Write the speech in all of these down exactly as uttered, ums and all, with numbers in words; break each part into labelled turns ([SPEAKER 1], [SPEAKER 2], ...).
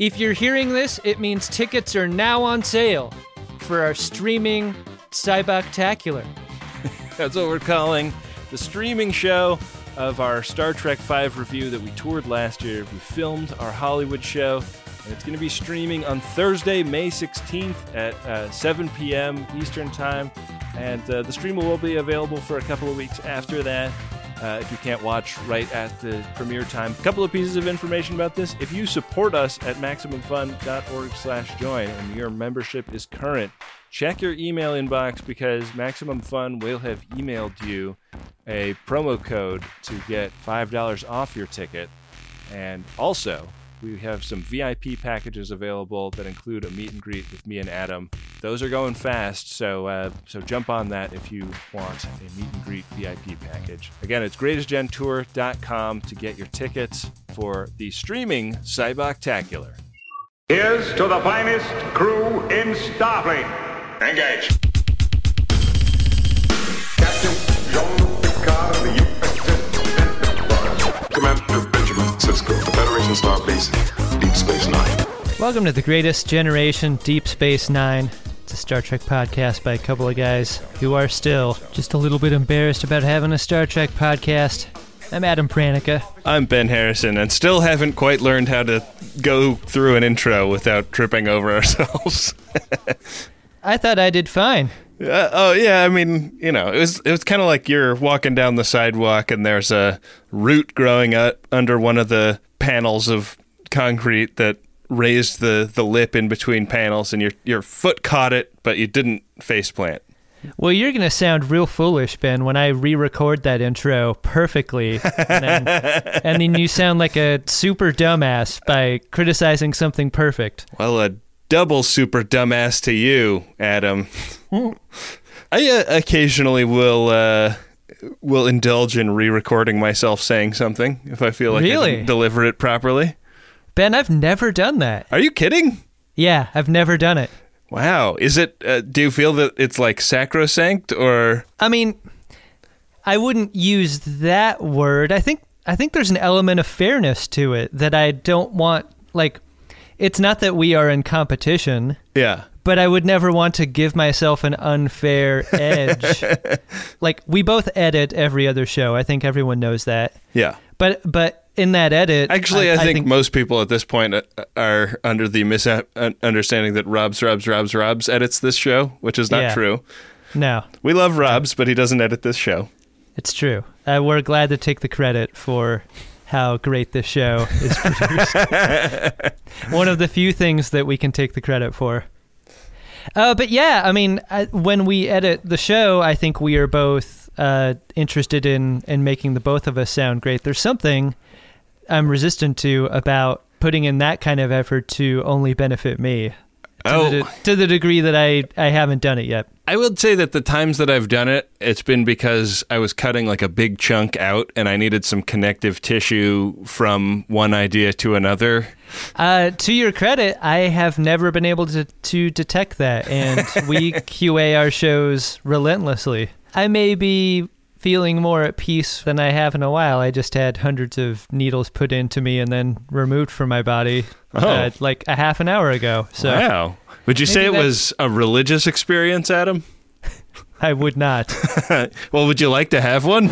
[SPEAKER 1] If you're hearing this, it means tickets are now on sale for our streaming Cyboctacular.
[SPEAKER 2] That's what we're calling the streaming show of our Star Trek five review that we toured last year. We filmed our Hollywood show, and it's going to be streaming on Thursday, May sixteenth at uh, seven p.m. Eastern Time. And uh, the stream will be available for a couple of weeks after that. Uh, if you can't watch right at the premiere time. A couple of pieces of information about this. If you support us at MaximumFun.org slash join and your membership is current, check your email inbox because Maximum Fun will have emailed you a promo code to get five dollars off your ticket. And also, we have some V I P packages available that include a meet and greet with me and Adam. Those are going fast, so uh, so jump on that if you want a meet and greet V I P package. Again, it's greatest gen tour dot com to get your tickets for the streaming Cyboctacular.
[SPEAKER 3] Here's to the finest crew in Starfleet. Engage.
[SPEAKER 4] Captain Jean-Luc Picard of the U S S Commander Benjamin Sisko, the Federation Starbase, Deep Space Nine.
[SPEAKER 1] Welcome to the Greatest Generation Deep Space Nine. It's a Star Trek podcast by a couple of guys who are still just a little bit embarrassed about having a Star Trek podcast. I'm Adam Pranica.
[SPEAKER 2] I'm Ben Harrison, and still haven't quite learned how to go through an intro without tripping over ourselves.
[SPEAKER 1] I thought I did fine.
[SPEAKER 2] Uh, oh yeah, I mean, you know, it was it was kind of like you're walking down the sidewalk and there's a root growing up under one of the panels of concrete that raised the, the lip in between panels, and your your foot caught it, but you didn't faceplant.
[SPEAKER 1] Well, you're going to sound real foolish, Ben, when I re-record that intro perfectly, and then, and then you sound like a super dumbass by criticizing something perfect.
[SPEAKER 2] Well, a double super dumbass to you, Adam. I uh, occasionally will uh, will indulge in re-recording myself saying something if I feel like
[SPEAKER 1] really?
[SPEAKER 2] I didn't deliver it properly.
[SPEAKER 1] Ben, I've never done that.
[SPEAKER 2] Are you kidding?
[SPEAKER 1] Yeah, I've never done it.
[SPEAKER 2] Wow. Is it, uh, do you feel that it's like sacrosanct or?
[SPEAKER 1] I mean, I wouldn't use that word. I think, I think there's an element of fairness to it that I don't want, like, it's not that we are in competition.
[SPEAKER 2] Yeah.
[SPEAKER 1] But I would never want to give myself an unfair edge. Like, we both edit every other show. I think everyone knows that.
[SPEAKER 2] Yeah.
[SPEAKER 1] But, but, in that edit...
[SPEAKER 2] Actually, I,
[SPEAKER 1] I,
[SPEAKER 2] think,
[SPEAKER 1] I think
[SPEAKER 2] most people at this point are under the misunderstanding that Robs, Robs, Robs, Robs edits this show, which is not
[SPEAKER 1] yeah. true. No.
[SPEAKER 2] We love Robs, but he doesn't edit this show.
[SPEAKER 1] It's true. Uh, we're glad to take the credit for how great this show is produced. One of the few things that we can take the credit for. Uh, but yeah, I mean, I, when we edit the show, I think we are both uh, interested in, in making the both of us sound great. There's something I'm resistant to about putting in that kind of effort to only benefit me. To,
[SPEAKER 2] oh.
[SPEAKER 1] the, to the degree that I, I haven't done it yet.
[SPEAKER 2] I would say that the times that I've done it, it's been because I was cutting like a big chunk out and I needed some connective tissue from one idea to another.
[SPEAKER 1] Uh, to your credit, I have never been able to, to detect that, and we Q A our shows relentlessly. I may be feeling more at peace than I have in a while. I just had hundreds of needles put into me and then removed from my body
[SPEAKER 2] oh.
[SPEAKER 1] uh, like a half an hour ago. So
[SPEAKER 2] wow. Would you say it that... was a religious experience, Adam?
[SPEAKER 1] I would not.
[SPEAKER 2] Well, would you like to have one?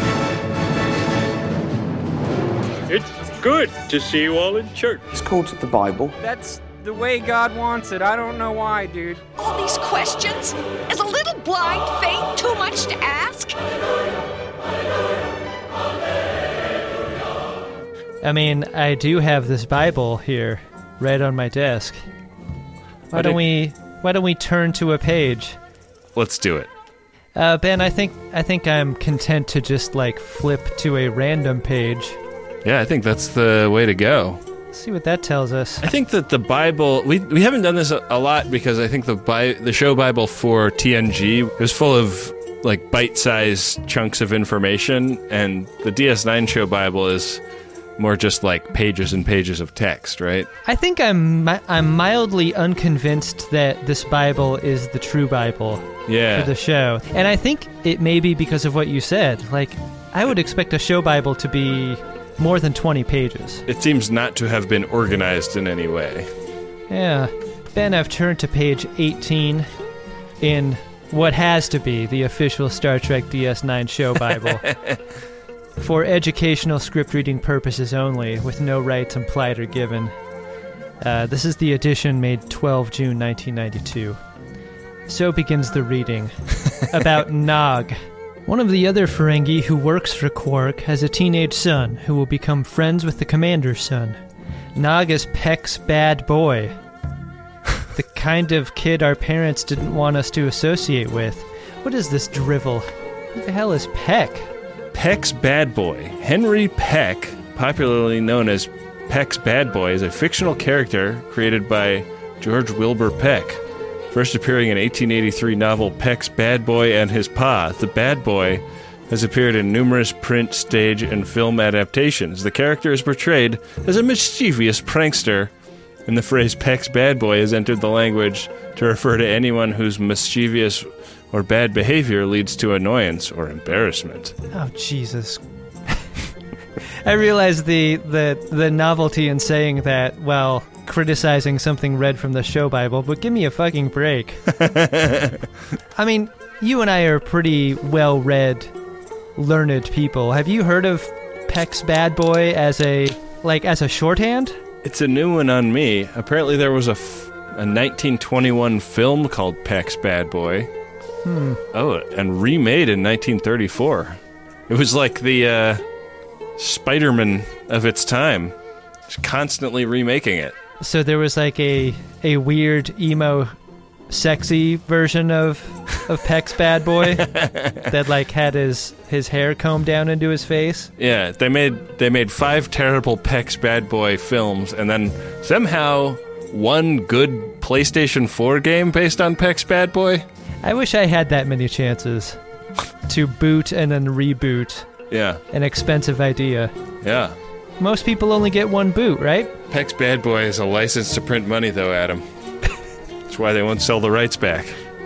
[SPEAKER 5] It's good to see you all in church.
[SPEAKER 6] It's called the Bible.
[SPEAKER 7] That's the way God wants it. I don't know why, dude.
[SPEAKER 8] All these questions? Is a little blind faith too much to ask?
[SPEAKER 1] I mean, I do have this Bible here, right on my desk. Why
[SPEAKER 2] I
[SPEAKER 1] don't
[SPEAKER 2] did...
[SPEAKER 1] we why don't we turn to a page?
[SPEAKER 2] Let's do it.
[SPEAKER 1] Uh, Ben, I think I think I'm content to just like flip to a random page.
[SPEAKER 2] Yeah, I think that's the way to go.
[SPEAKER 1] Let's see what that tells us.
[SPEAKER 2] I think that the Bible, we we haven't done this a, a lot because I think the Bi- the show Bible for T N G was full of like bite-sized chunks of information, and the D S nine show Bible is more just like pages and pages of text, right?
[SPEAKER 1] I think I'm I'm mildly unconvinced that this Bible is the true Bible
[SPEAKER 2] yeah.
[SPEAKER 1] for the show. And I think it may be because of what you said. Like, I would expect a show Bible to be more than twenty pages.
[SPEAKER 2] It seems not to have been organized in any way.
[SPEAKER 1] Yeah. Ben, I've turned to page eighteen in what has to be the official Star Trek D S nine show Bible. For educational script reading purposes only, with no rights implied or given. Uh, this is the edition made twelve June nineteen ninety-two. So begins the reading. About Nog. One of the other Ferengi who works for Quark has a teenage son who will become friends with the commander's son. Nog is Peck's bad boy. The kind of kid our parents didn't want us to associate with. What is this drivel? Who the hell is Peck?
[SPEAKER 2] Peck's bad boy. Henry Peck, popularly known as Peck's bad boy, is a fictional character created by George Wilbur Peck. First appearing in eighteen eighty-three novel Peck's Bad Boy and His Pa, the bad boy has appeared in numerous print, stage, and film adaptations. The character is portrayed as a mischievous prankster, and the phrase Peck's bad boy has entered the language to refer to anyone whose mischievous or bad behavior leads to annoyance or embarrassment.
[SPEAKER 1] Oh, Jesus. I realize the, the, the novelty in saying that while criticizing something read from the show Bible, but give me a fucking break. I mean, you and I are pretty well-read, learned people. Have you heard of Peck's bad boy as a, like, as a shorthand?
[SPEAKER 2] It's a new one on me. Apparently there was a, f- a nineteen twenty-one film called Peck's Bad Boy.
[SPEAKER 1] Hmm.
[SPEAKER 2] Oh, and remade in nineteen thirty-four. It was like the uh, Spider-Man of its time. Just constantly remaking it.
[SPEAKER 1] So there was like a a weird emo sexy version of of Peck's bad boy that like had his his hair combed down into his face.
[SPEAKER 2] Yeah, they made they made five terrible Peck's bad boy films, and then somehow one good PlayStation four game based on Peck's bad boy.
[SPEAKER 1] I wish I had that many chances to boot and then reboot.
[SPEAKER 2] Yeah.
[SPEAKER 1] An expensive idea.
[SPEAKER 2] Yeah.
[SPEAKER 1] Most people only get one boot, right?
[SPEAKER 2] Peck's bad boy is a license to print money, though, Adam. That's why they won't sell the rights back.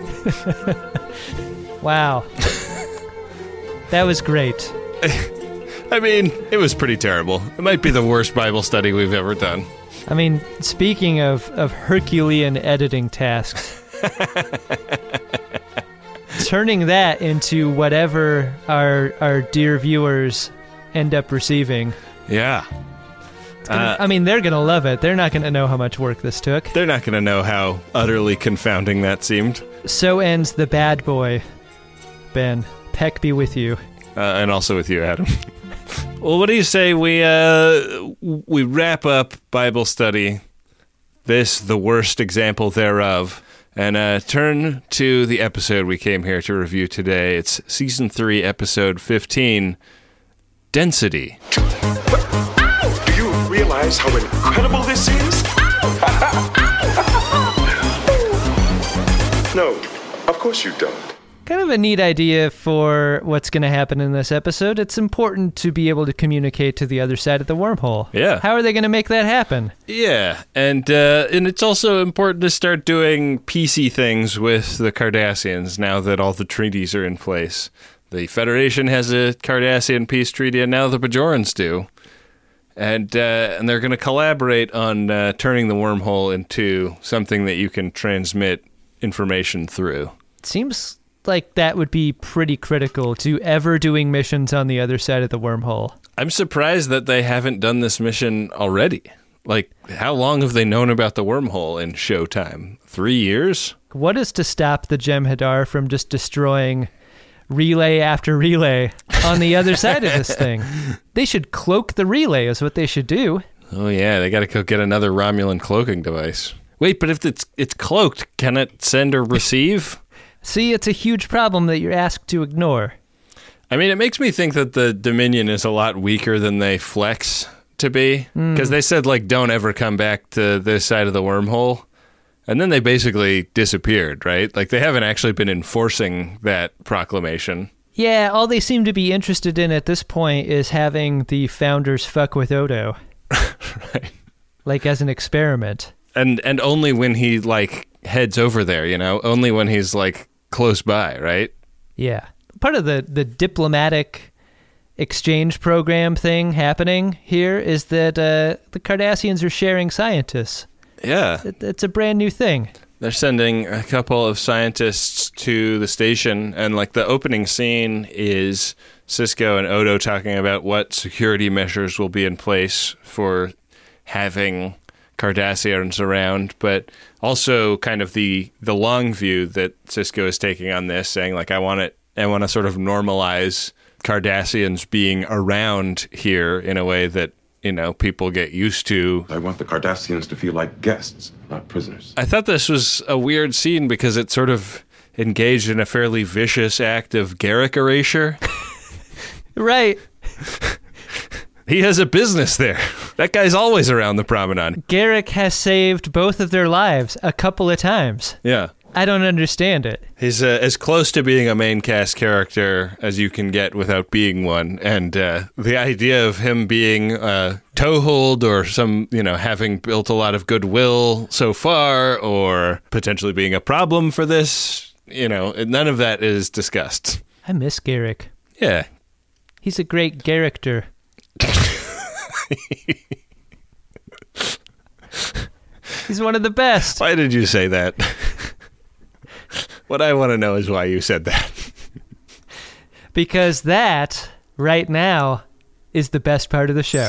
[SPEAKER 1] Wow. That was great.
[SPEAKER 2] I mean, it was pretty terrible. It might be the worst Bible study we've ever done.
[SPEAKER 1] I mean, speaking of, of Herculean editing tasks, turning that into whatever our our dear viewers end up receiving.
[SPEAKER 2] Yeah.
[SPEAKER 1] Gonna,
[SPEAKER 2] Uh,
[SPEAKER 1] I mean, they're going to love it. They're not going to know how much work this took.
[SPEAKER 2] They're not going to know how utterly confounding that seemed.
[SPEAKER 1] So ends the bad boy. Ben, Peck be with you.
[SPEAKER 2] Uh, and also with you, Adam. Well, what do you say we uh, we wrap up Bible study, this, the worst example thereof, and uh, turn to the episode we came here to review today. It's Season three, Episode fifteen, Density.
[SPEAKER 4] Do you realize how incredible this is? No, of course you don't.
[SPEAKER 1] Kind of a neat idea for what's going to happen in this episode. It's important to be able to communicate to the other side of the wormhole.
[SPEAKER 2] Yeah.
[SPEAKER 1] How are they going to make that happen?
[SPEAKER 2] Yeah, and uh, and it's also important to start doing P C things with the Cardassians now that all the treaties are in place. The Federation has a Cardassian peace treaty, and now the Bajorans do. And uh, and they're going to collaborate on uh, turning the wormhole into something that you can transmit information through.
[SPEAKER 1] It seems like that would be pretty critical to ever doing missions on the other side of the wormhole.
[SPEAKER 2] I'm surprised that they haven't done this mission already. Like, how long have they known about the wormhole in Showtime? Three years?
[SPEAKER 1] What is to stop the Jem'Hadar from just destroying relay after relay on the other side of this thing? They should cloak the relay is what they should do.
[SPEAKER 2] Oh, yeah, they got to go get another Romulan cloaking device. Wait, but if it's it's cloaked, can it send or receive?
[SPEAKER 1] See, it's a huge problem that you're asked to ignore.
[SPEAKER 2] I mean, it makes me think that the Dominion is a lot weaker than they flex to be. Because mm. they said, like, don't ever come back to this side of the wormhole. And then they basically disappeared, right? Like, they haven't actually been enforcing that proclamation.
[SPEAKER 1] Yeah, all they seem to be interested in at this point is having the founders fuck with Odo.
[SPEAKER 2] Right.
[SPEAKER 1] Like, as an experiment.
[SPEAKER 2] And and only when he, like, heads over there, you know? Only when he's, like, close by, right?
[SPEAKER 1] Yeah. Part of the, the diplomatic exchange program thing happening here is that uh, the Cardassians are sharing scientists.
[SPEAKER 2] Yeah.
[SPEAKER 1] It, it's a brand new thing.
[SPEAKER 2] They're sending a couple of scientists to the station, and like the opening scene is Sisko and Odo talking about what security measures will be in place for having Cardassians around, but also kind of the the long view that Sisko is taking on this, saying like, I want it, I want to sort of normalize Cardassians being around here in a way that, you know, people get used to.
[SPEAKER 4] I want the Cardassians to feel like guests, not prisoners.
[SPEAKER 2] I thought this was a weird scene because it sort of engaged in a fairly vicious act of Garrick erasure.
[SPEAKER 1] Right.
[SPEAKER 2] He has a business there. That guy's always around the promenade.
[SPEAKER 1] Garrick has saved both of their lives a couple of times.
[SPEAKER 2] Yeah.
[SPEAKER 1] I don't understand it.
[SPEAKER 2] He's uh, as close to being a main cast character as you can get without being one. And uh, the idea of him being uh, toehold or some, you know, having built a lot of goodwill so far or potentially being a problem for this, you know, none of that is discussed.
[SPEAKER 1] I miss Garrick.
[SPEAKER 2] Yeah.
[SPEAKER 1] He's a great character. He's one of the best.
[SPEAKER 2] Why did you say that? What I want to know is why you said that.
[SPEAKER 1] Because that, right now, is the best part of the show.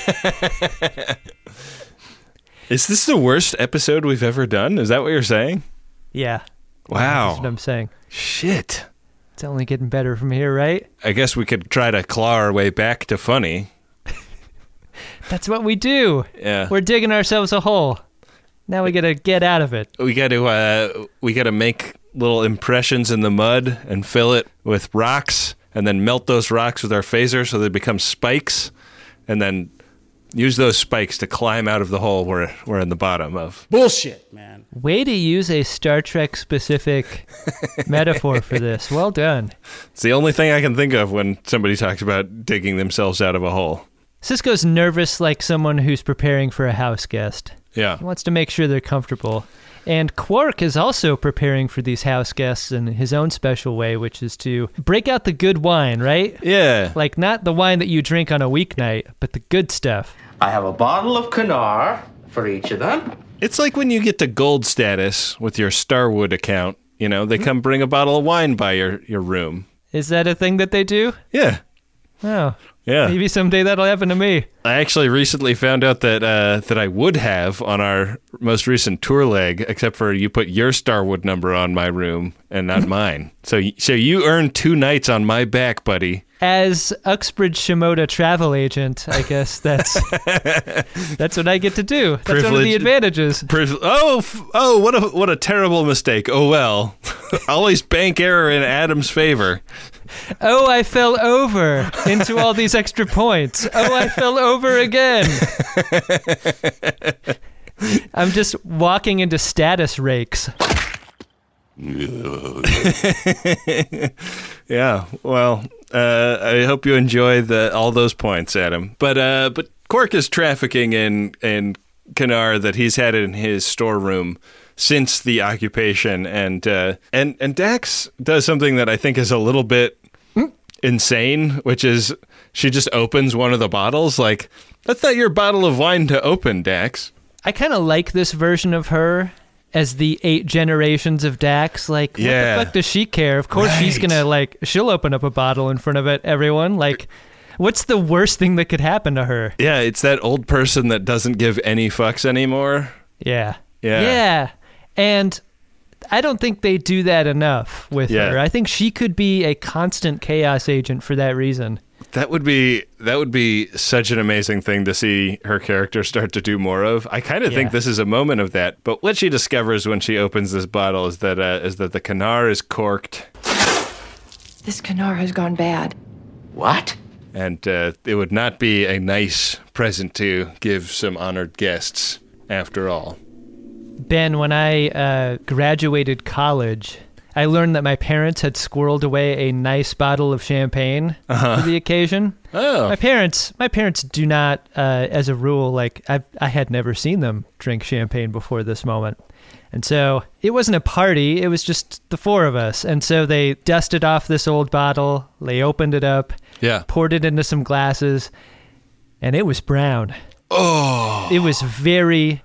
[SPEAKER 2] Is this the worst episode we've ever done? Is that what you're saying?
[SPEAKER 1] Yeah.
[SPEAKER 2] Wow.
[SPEAKER 1] That's what I'm saying.
[SPEAKER 2] Shit.
[SPEAKER 1] It's only getting better from here, right?
[SPEAKER 2] I guess we could try to claw our way back to funny.
[SPEAKER 1] That's what we do.
[SPEAKER 2] Yeah.
[SPEAKER 1] We're digging ourselves a hole. Now we gotta get out of it.
[SPEAKER 2] We got to uh, we got to make little impressions in the mud and fill it with rocks, and then melt those rocks with our phaser so they become spikes, and then use those spikes to climb out of the hole we're we're in the bottom of.
[SPEAKER 7] Bullshit, man.
[SPEAKER 1] Way to use a Star Trek specific metaphor for this. Well done.
[SPEAKER 2] It's the only thing I can think of when somebody talks about digging themselves out of a hole.
[SPEAKER 1] Sisko's nervous like someone who's preparing for a house guest.
[SPEAKER 2] Yeah.
[SPEAKER 1] He wants to make sure they're comfortable. And Quark is also preparing for these house guests in his own special way, which is to break out the good wine, right?
[SPEAKER 2] Yeah.
[SPEAKER 1] Like, not the wine that you drink on a weeknight, but the good stuff.
[SPEAKER 6] I have a bottle of Kanar for each of them.
[SPEAKER 2] It's like when you get to gold status with your Starwood account, you know, they come bring a bottle of wine by your, your room.
[SPEAKER 1] Is that a thing that they do?
[SPEAKER 2] Yeah.
[SPEAKER 1] Oh.
[SPEAKER 2] Yeah.
[SPEAKER 1] Maybe someday that'll happen to me.
[SPEAKER 2] I actually recently found out that uh, that I would have on our most recent tour leg, except for you put your Starwood number on my room and not mine. So, so you earned two nights on my back, buddy.
[SPEAKER 1] As Uxbridge Shimoda travel agent, I guess that's that's what I get to do. That's
[SPEAKER 2] Privilege.
[SPEAKER 1] one of the advantages.
[SPEAKER 2] Priv- oh, f- oh, what a what a terrible mistake. Oh well, always bank error in Adam's favor.
[SPEAKER 1] Oh, I fell over into all these extra points. Oh, I fell over again. I'm just walking into status rakes.
[SPEAKER 2] Yeah, well, uh, I hope you enjoy the all those points, Adam. But uh, but Quark is trafficking in in Kanar that he's had in his storeroom since the occupation, and uh, and and Dax does something that I think is a little bit insane, which is she just opens one of the bottles. Like, that's not your bottle of wine to open, Dax.
[SPEAKER 1] I kind of like this version of her as the eight generations of Dax. Like,
[SPEAKER 2] Yeah.
[SPEAKER 1] what the fuck does she care? Of course she's
[SPEAKER 2] Right.
[SPEAKER 1] gonna, like, she'll open up a bottle in front of it, everyone. Like, what's the worst thing that could happen to her?
[SPEAKER 2] Yeah, it's that old person that doesn't give any fucks anymore.
[SPEAKER 1] Yeah.
[SPEAKER 2] Yeah.
[SPEAKER 1] Yeah. And I don't think they do that enough with
[SPEAKER 2] Yeah.
[SPEAKER 1] her. I think she could be a constant chaos agent for that reason.
[SPEAKER 2] That would be that would be such an amazing thing to see her character start to do more of. I kind of
[SPEAKER 1] Yeah.
[SPEAKER 2] think this is a moment of that. But what she discovers when she opens this bottle is that uh, is that the Kanar is corked,
[SPEAKER 9] This Kanar has gone bad.
[SPEAKER 6] What?
[SPEAKER 2] and uh, it would not be a nice present to give some honored guests. After all,
[SPEAKER 1] Ben, when I uh, graduated college, I learned that my parents had squirreled away a nice bottle of champagne for the occasion.
[SPEAKER 2] oh,
[SPEAKER 1] My parents, my parents do not, uh, as a rule, like I, I had never seen them drink champagne before this moment, and so it wasn't a party. It was just the four of us, and so they dusted off this old bottle. They opened it up,
[SPEAKER 2] yeah.
[SPEAKER 1] poured it into some glasses, and it was brown.
[SPEAKER 2] Oh,
[SPEAKER 1] It was very,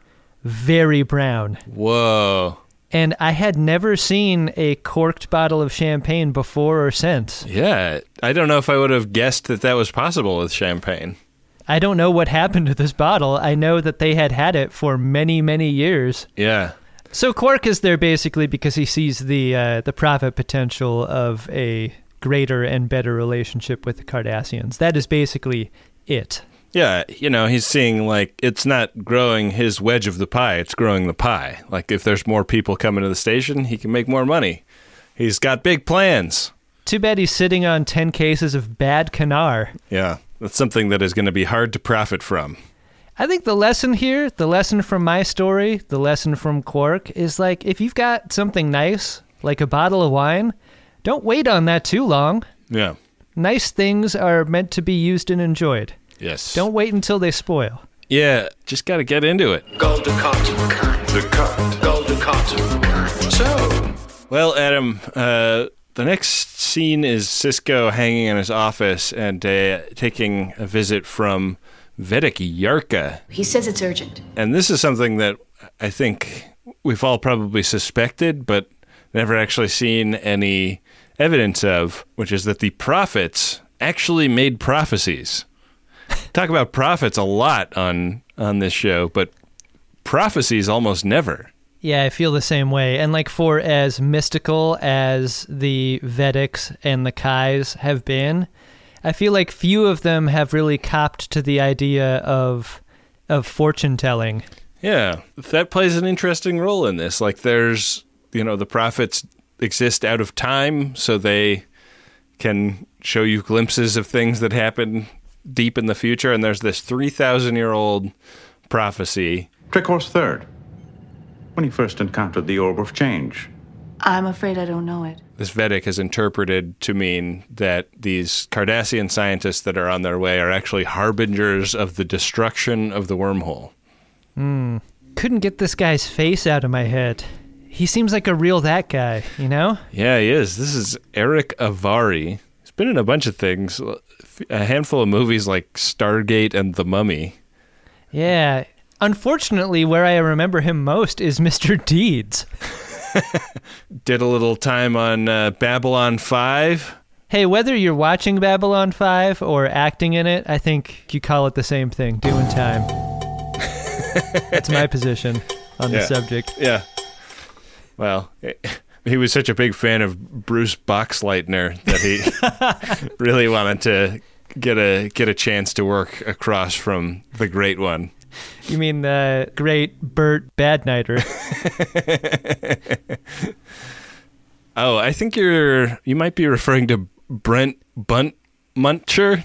[SPEAKER 1] very brown.
[SPEAKER 2] Whoa.
[SPEAKER 1] And I had never seen a corked bottle of champagne before or since.
[SPEAKER 2] Yeah, I don't know if I would have guessed that that was possible with champagne.
[SPEAKER 1] I don't know what happened to this bottle. I know that they had had it for many, many years.
[SPEAKER 2] Yeah.
[SPEAKER 1] So Quark is there basically because he sees the uh, the profit potential of a greater and better relationship with the Cardassians. That is basically it.
[SPEAKER 2] Yeah, you know, he's seeing, like, it's not growing his wedge of the pie, it's growing the pie. Like, if there's more people coming to the station, he can make more money. He's got big plans.
[SPEAKER 1] Too bad he's sitting on ten cases of bad Kanar.
[SPEAKER 2] Yeah, that's something that is going to be hard to profit from.
[SPEAKER 1] I think the lesson here, the lesson from my story, the lesson from Quark, is, like, if you've got something nice, like a bottle of wine, don't wait on that too long.
[SPEAKER 2] Yeah.
[SPEAKER 1] Nice things are meant to be used and enjoyed.
[SPEAKER 2] Yes.
[SPEAKER 1] Don't wait until they spoil.
[SPEAKER 2] Yeah, just got to get into it.
[SPEAKER 5] Golden cotton cut.
[SPEAKER 4] The cut.
[SPEAKER 5] Golden cotton cut.
[SPEAKER 2] So, well, Adam, uh, the next scene is Sisko hanging in his office and uh, taking a visit from Vedek Yarka.
[SPEAKER 10] He says it's urgent.
[SPEAKER 2] And this is something that I think we've all probably suspected, but never actually seen any evidence of, which is that the prophets actually made prophecies. Talk about prophets a lot on, on this show, but prophecies almost never.
[SPEAKER 1] Yeah, I feel the same way. And like for as mystical as the Vedeks and the Kais have been, I feel like few of them have really copped to the idea of of fortune telling.
[SPEAKER 2] Yeah, that plays an interesting role in this. Like there's, you know, the prophets exist out of time, so they can show you glimpses of things that happen deep in the future, and there's this three thousand year old prophecy.
[SPEAKER 3] Tricor's third, when he first encountered the Orb of Change.
[SPEAKER 10] I'm afraid I don't know it.
[SPEAKER 2] This Vedek has interpreted to mean that these Cardassian scientists that are on their way are actually harbingers of the destruction of the wormhole.
[SPEAKER 1] Hmm. Couldn't get this guy's face out of my head. He seems like a real that guy, you know?
[SPEAKER 2] Yeah, he is. This is Eric Avari. He's been in a bunch of things. A handful of movies like Stargate and The Mummy.
[SPEAKER 1] Yeah. Unfortunately, where I remember him most is Mister Deeds.
[SPEAKER 2] Did a little time on uh, Babylon five.
[SPEAKER 1] Hey, whether you're watching Babylon five or acting in it, I think you call it the same thing, doing time. That's my position on
[SPEAKER 2] yeah.
[SPEAKER 1] the subject.
[SPEAKER 2] Yeah. Well, he was such a big fan of Bruce Boxleitner that he really wanted to get a get a chance to work across from the great one.
[SPEAKER 1] You mean the great Burt Badnighter?
[SPEAKER 2] Oh, I think you're you might be referring to Brent Bunt Muncher.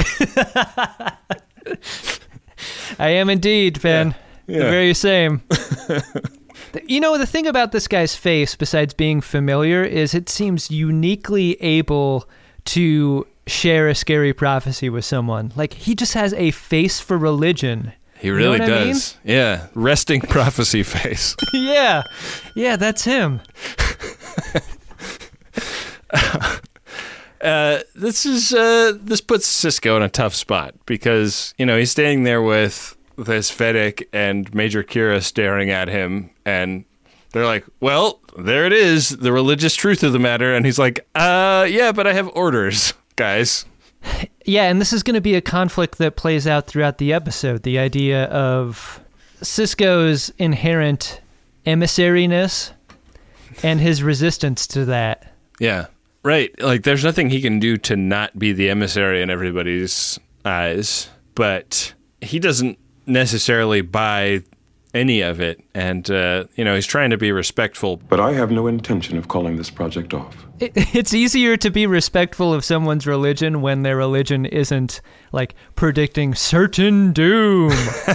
[SPEAKER 1] I am indeed, Ben.
[SPEAKER 2] Yeah. Yeah.
[SPEAKER 1] The very same. You know, the thing about this guy's face, besides being familiar, is it seems uniquely able to share a scary prophecy with someone. Like, he just has a face for religion.
[SPEAKER 2] He really
[SPEAKER 1] you know
[SPEAKER 2] does.
[SPEAKER 1] I mean?
[SPEAKER 2] Yeah. Resting prophecy face.
[SPEAKER 1] Yeah. Yeah, that's him.
[SPEAKER 2] uh, this is uh, this puts Sisko in a tough spot because, you know, he's standing there with this Vedek and Major Kira staring at him, and they're like, well, there it is, the religious truth of the matter. And he's like, uh, yeah, but I have orders, guys.
[SPEAKER 1] Yeah, and this is going to be a conflict that plays out throughout the episode. The idea of Sisko's inherent emissariness and his resistance to that.
[SPEAKER 2] Yeah, right. Like, there's nothing he can do to not be the emissary in everybody's eyes, but he doesn't necessarily buy any of it. And, uh, you know, he's trying to be respectful.
[SPEAKER 4] But I have no intention of calling this project off.
[SPEAKER 1] It, it's easier to be respectful of someone's religion when their religion isn't, like, predicting certain doom.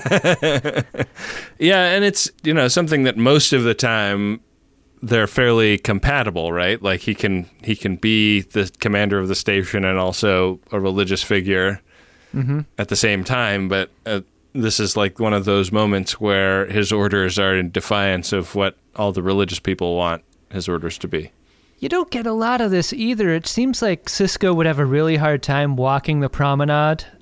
[SPEAKER 2] Yeah, and it's, you know, something that most of the time they're fairly compatible, right? Like, he can he can be the commander of the station and also a religious figure mm-hmm. at the same time, but uh, this is like one of those moments where his orders are in defiance of what all the religious people want his orders to be.
[SPEAKER 1] You don't get a lot of this either. It seems like Sisko would have a really hard time walking the promenade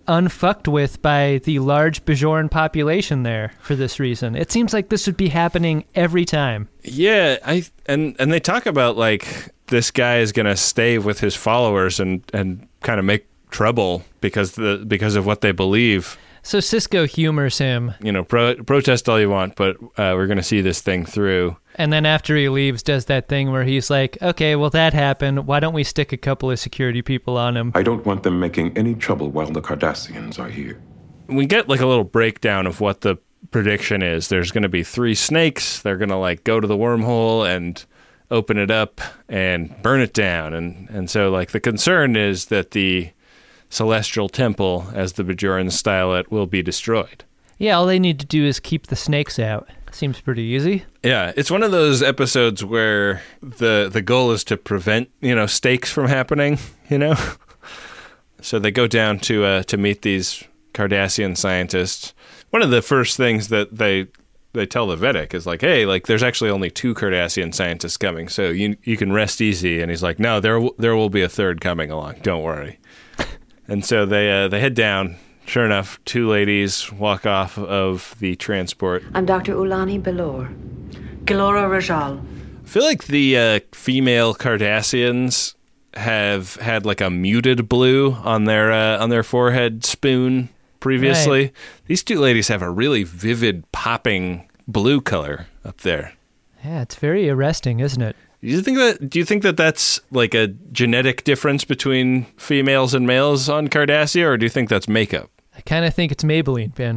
[SPEAKER 1] unfucked with by the large Bajoran population there for this reason. It seems like this would be happening every time.
[SPEAKER 2] Yeah, I and and they talk about like this guy is going to stay with his followers and and kind of make trouble because the because of what they believe.
[SPEAKER 1] So Sisko humors him.
[SPEAKER 2] You know, pro- protest all you want, but uh, we're going to see this thing through.
[SPEAKER 1] And then after he leaves, does that thing where he's like, okay, well, that happened. Why don't we stick a couple of security people on him?
[SPEAKER 4] I don't want them making any trouble while the Cardassians are here.
[SPEAKER 2] We get like a little breakdown of what the prediction is. There's going to be three snakes. They're going to like go to the wormhole and open it up and burn it down. And, and so like the concern is that the Celestial Temple, as the Bajorans style it, will be destroyed.
[SPEAKER 1] Yeah, all they need to do is keep the snakes out. Seems pretty easy.
[SPEAKER 2] Yeah, it's one of those episodes where the the goal is to prevent, you know, stakes from happening, you know? So they go down to uh, to meet these Cardassian scientists. One of the first things that they they tell the Vedic is like, hey, like there's actually only two Cardassian scientists coming, so you you can rest easy. And he's like, no, there w- there will be a third coming along. Don't worry. And so they uh, they head down. Sure enough, two ladies walk off of the transport.
[SPEAKER 10] I'm Doctor Ulani Belor. Galora Rajal.
[SPEAKER 2] I feel like the uh, female Cardassians have had like a muted blue on their uh, on their forehead spoon previously. Right. These two ladies have a really vivid, popping blue color up there.
[SPEAKER 1] Yeah, it's very arresting, isn't it?
[SPEAKER 2] Do you think that? Do you think that that's like a genetic difference between females and males on Cardassia, or do you think that's makeup?
[SPEAKER 1] I kind of think it's Maybelline, Ben.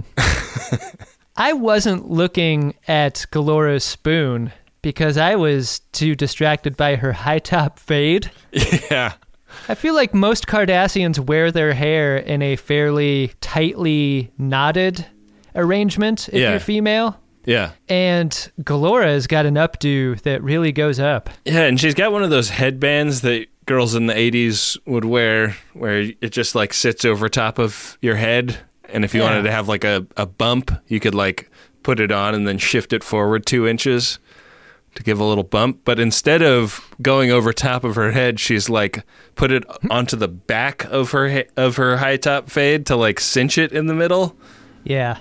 [SPEAKER 1] I wasn't looking at Galora's spoon because I was too distracted by her high top fade.
[SPEAKER 2] Yeah.
[SPEAKER 1] I feel like most Cardassians wear their hair in a fairly tightly knotted arrangement if
[SPEAKER 2] yeah.
[SPEAKER 1] you're female.
[SPEAKER 2] Yeah.
[SPEAKER 1] And Galora's got an updo that really goes up.
[SPEAKER 2] Yeah, and she's got one of those headbands that girls in the eighties would wear where it just like sits over top of your head. And if you yeah. wanted to have like a, a bump, you could like put it on and then shift it forward two inches to give a little bump. But instead of going over top of her head, she's like put it onto the back of her ha- of her high top fade to like cinch it in the middle.
[SPEAKER 1] Yeah.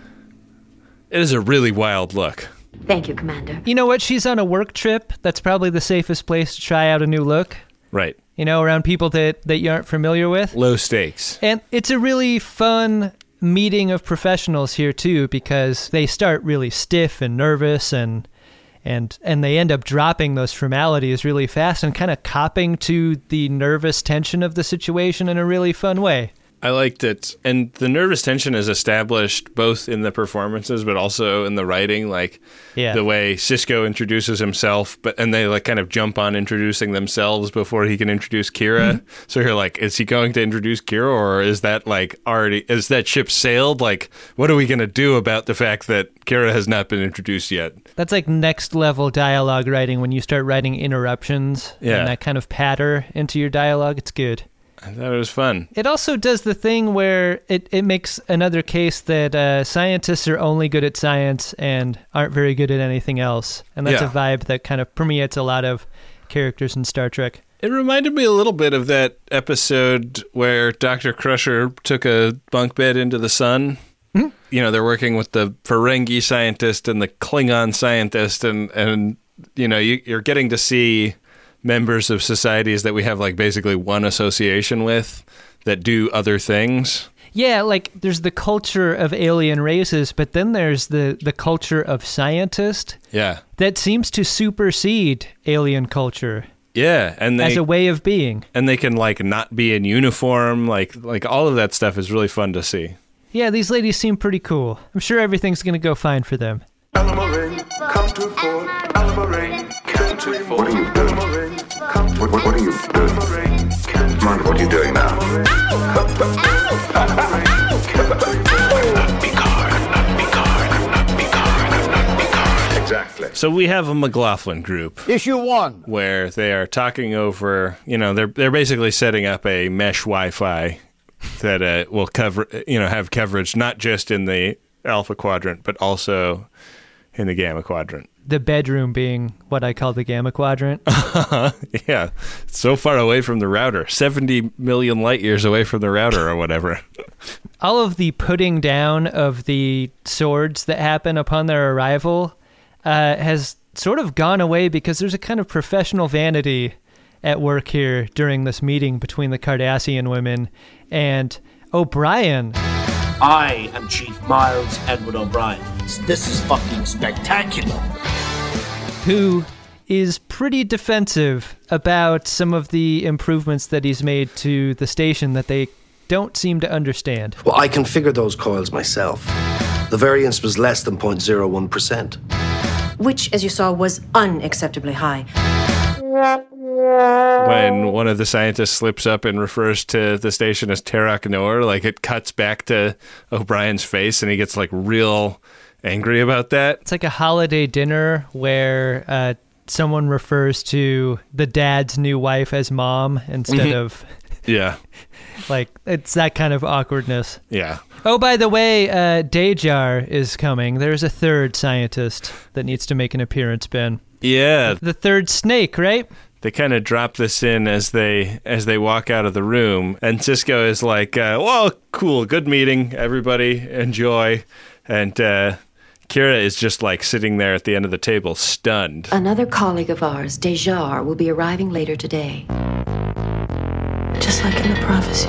[SPEAKER 2] It is a really wild look.
[SPEAKER 10] Thank you, Commander.
[SPEAKER 1] You know what? She's on a work trip. That's probably the safest place to try out a new look.
[SPEAKER 2] Right.
[SPEAKER 1] You know, around people that, that you aren't familiar with.
[SPEAKER 2] Low stakes.
[SPEAKER 1] And it's a really fun meeting of professionals here, too, because they start really stiff and nervous and and and they end up dropping those formalities really fast and kind of copping to the nervous tension of the situation in a really fun way.
[SPEAKER 2] I liked it. And the nervous tension is established both in the performances, but also in the writing, like
[SPEAKER 1] yeah.
[SPEAKER 2] the way Sisko introduces himself, but and they like kind of jump on introducing themselves before he can introduce Kira. Mm-hmm. So you're like, is he going to introduce Kira, or is that like already, is that ship sailed? Like, what are we going to do about the fact that Kira has not been introduced yet?
[SPEAKER 1] That's like next level dialogue writing when you start writing interruptions
[SPEAKER 2] yeah.
[SPEAKER 1] and that kind of patter into your dialogue. It's good.
[SPEAKER 2] I thought it was fun.
[SPEAKER 1] It also does the thing where it, it makes another case that uh, scientists are only good at science and aren't very good at anything else. And that's
[SPEAKER 2] yeah.
[SPEAKER 1] a vibe that kind of permeates a lot of characters in Star Trek.
[SPEAKER 2] It reminded me a little bit of that episode where Doctor Crusher took a bunk bed into the sun. Mm-hmm. You know, they're working with the Ferengi scientist and the Klingon scientist, and, and you know, you, you're getting to see members of societies that we have like basically one association with that do other things.
[SPEAKER 1] Yeah, like there's the culture of alien races, but then there's the, the culture of scientist.
[SPEAKER 2] Yeah.
[SPEAKER 1] That seems to supersede alien culture.
[SPEAKER 2] Yeah, and they,
[SPEAKER 1] as a way of being.
[SPEAKER 2] And they can like not be in uniform, like like all of that stuff is really fun to see.
[SPEAKER 1] Yeah, these ladies seem pretty cool. I'm sure everything's going to go fine for them.
[SPEAKER 4] Alamarin, come to Fort. Alamarin, come to Fort. What are you doing? What, what, what are you doing? Mind what you're doing now. Exactly.
[SPEAKER 2] So we have a McLaughlin group.
[SPEAKER 11] Issue one.
[SPEAKER 2] Where they are talking over, you know, they're they're basically setting up a mesh Wi-Fi that uh, will cover, you know, have coverage not just in the Alpha Quadrant, but also in the Gamma Quadrant.
[SPEAKER 1] The bedroom being what I call the Gamma Quadrant.
[SPEAKER 2] Yeah, so far away from the router, seventy million light years away from the router or whatever.
[SPEAKER 1] all of the putting down of the swords that happen upon their arrival uh, has sort of gone away because there's a kind of professional vanity at work here during this meeting between the Cardassian women and O'Brien.
[SPEAKER 11] I am Chief Miles Edward O'Brien. This is fucking spectacular.
[SPEAKER 1] Who is pretty defensive about some of the improvements that he's made to the station that they don't seem to understand.
[SPEAKER 12] Well, I configured those coils myself. The variance was less than zero point zero one percent.
[SPEAKER 10] Which, as you saw, was unacceptably high.
[SPEAKER 2] When one of the scientists slips up and refers to the station as Terok Nor, like it cuts back to O'Brien's face and he gets like real angry about that.
[SPEAKER 1] It's like a holiday dinner where uh, someone refers to the dad's new wife as mom instead of...
[SPEAKER 2] Yeah.
[SPEAKER 1] Like, it's that kind of awkwardness.
[SPEAKER 2] Yeah.
[SPEAKER 1] Oh, by the way, uh, Dejar is coming. There's a third scientist that needs to make an appearance, Ben.
[SPEAKER 2] Yeah.
[SPEAKER 1] The third snake, right?
[SPEAKER 2] They kind of drop this in as they as they walk out of the room. And Sisko is like, uh, well, cool, good meeting. Everybody enjoy. And uh, Kira is just like sitting there at the end of the table, stunned.
[SPEAKER 9] Another colleague of ours, Dejar, will be arriving later today. Just like in the prophecy.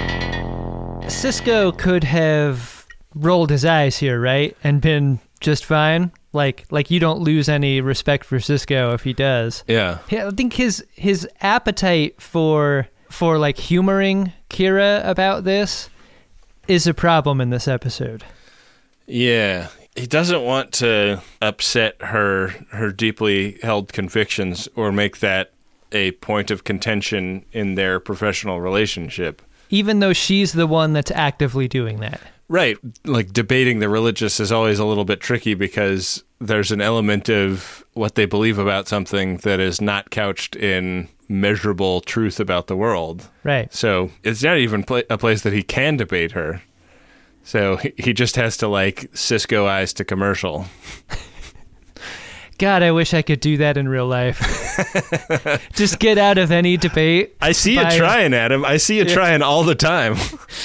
[SPEAKER 1] Sisko could have rolled his eyes here, right? And been just fine. Like, like you don't lose any respect for Sisko if he does.
[SPEAKER 2] Yeah.
[SPEAKER 1] I think his his appetite for for like humoring Kira about this is a problem in this episode.
[SPEAKER 2] Yeah. He doesn't want to upset her her deeply held convictions or make that a point of contention in their professional relationship.
[SPEAKER 1] Even though she's the one that's actively doing that.
[SPEAKER 2] Right. Like debating the religious is always a little bit tricky because there's an element of what they believe about something that is not couched in measurable truth about the world.
[SPEAKER 1] Right.
[SPEAKER 2] So it's not even pla- a place that he can debate her. So he just has to like Sisko eyes to commercial.
[SPEAKER 1] God, I wish I could do that in real life. Just get out of any debate.
[SPEAKER 2] I see you trying, Adam. I see you yeah. trying all the time.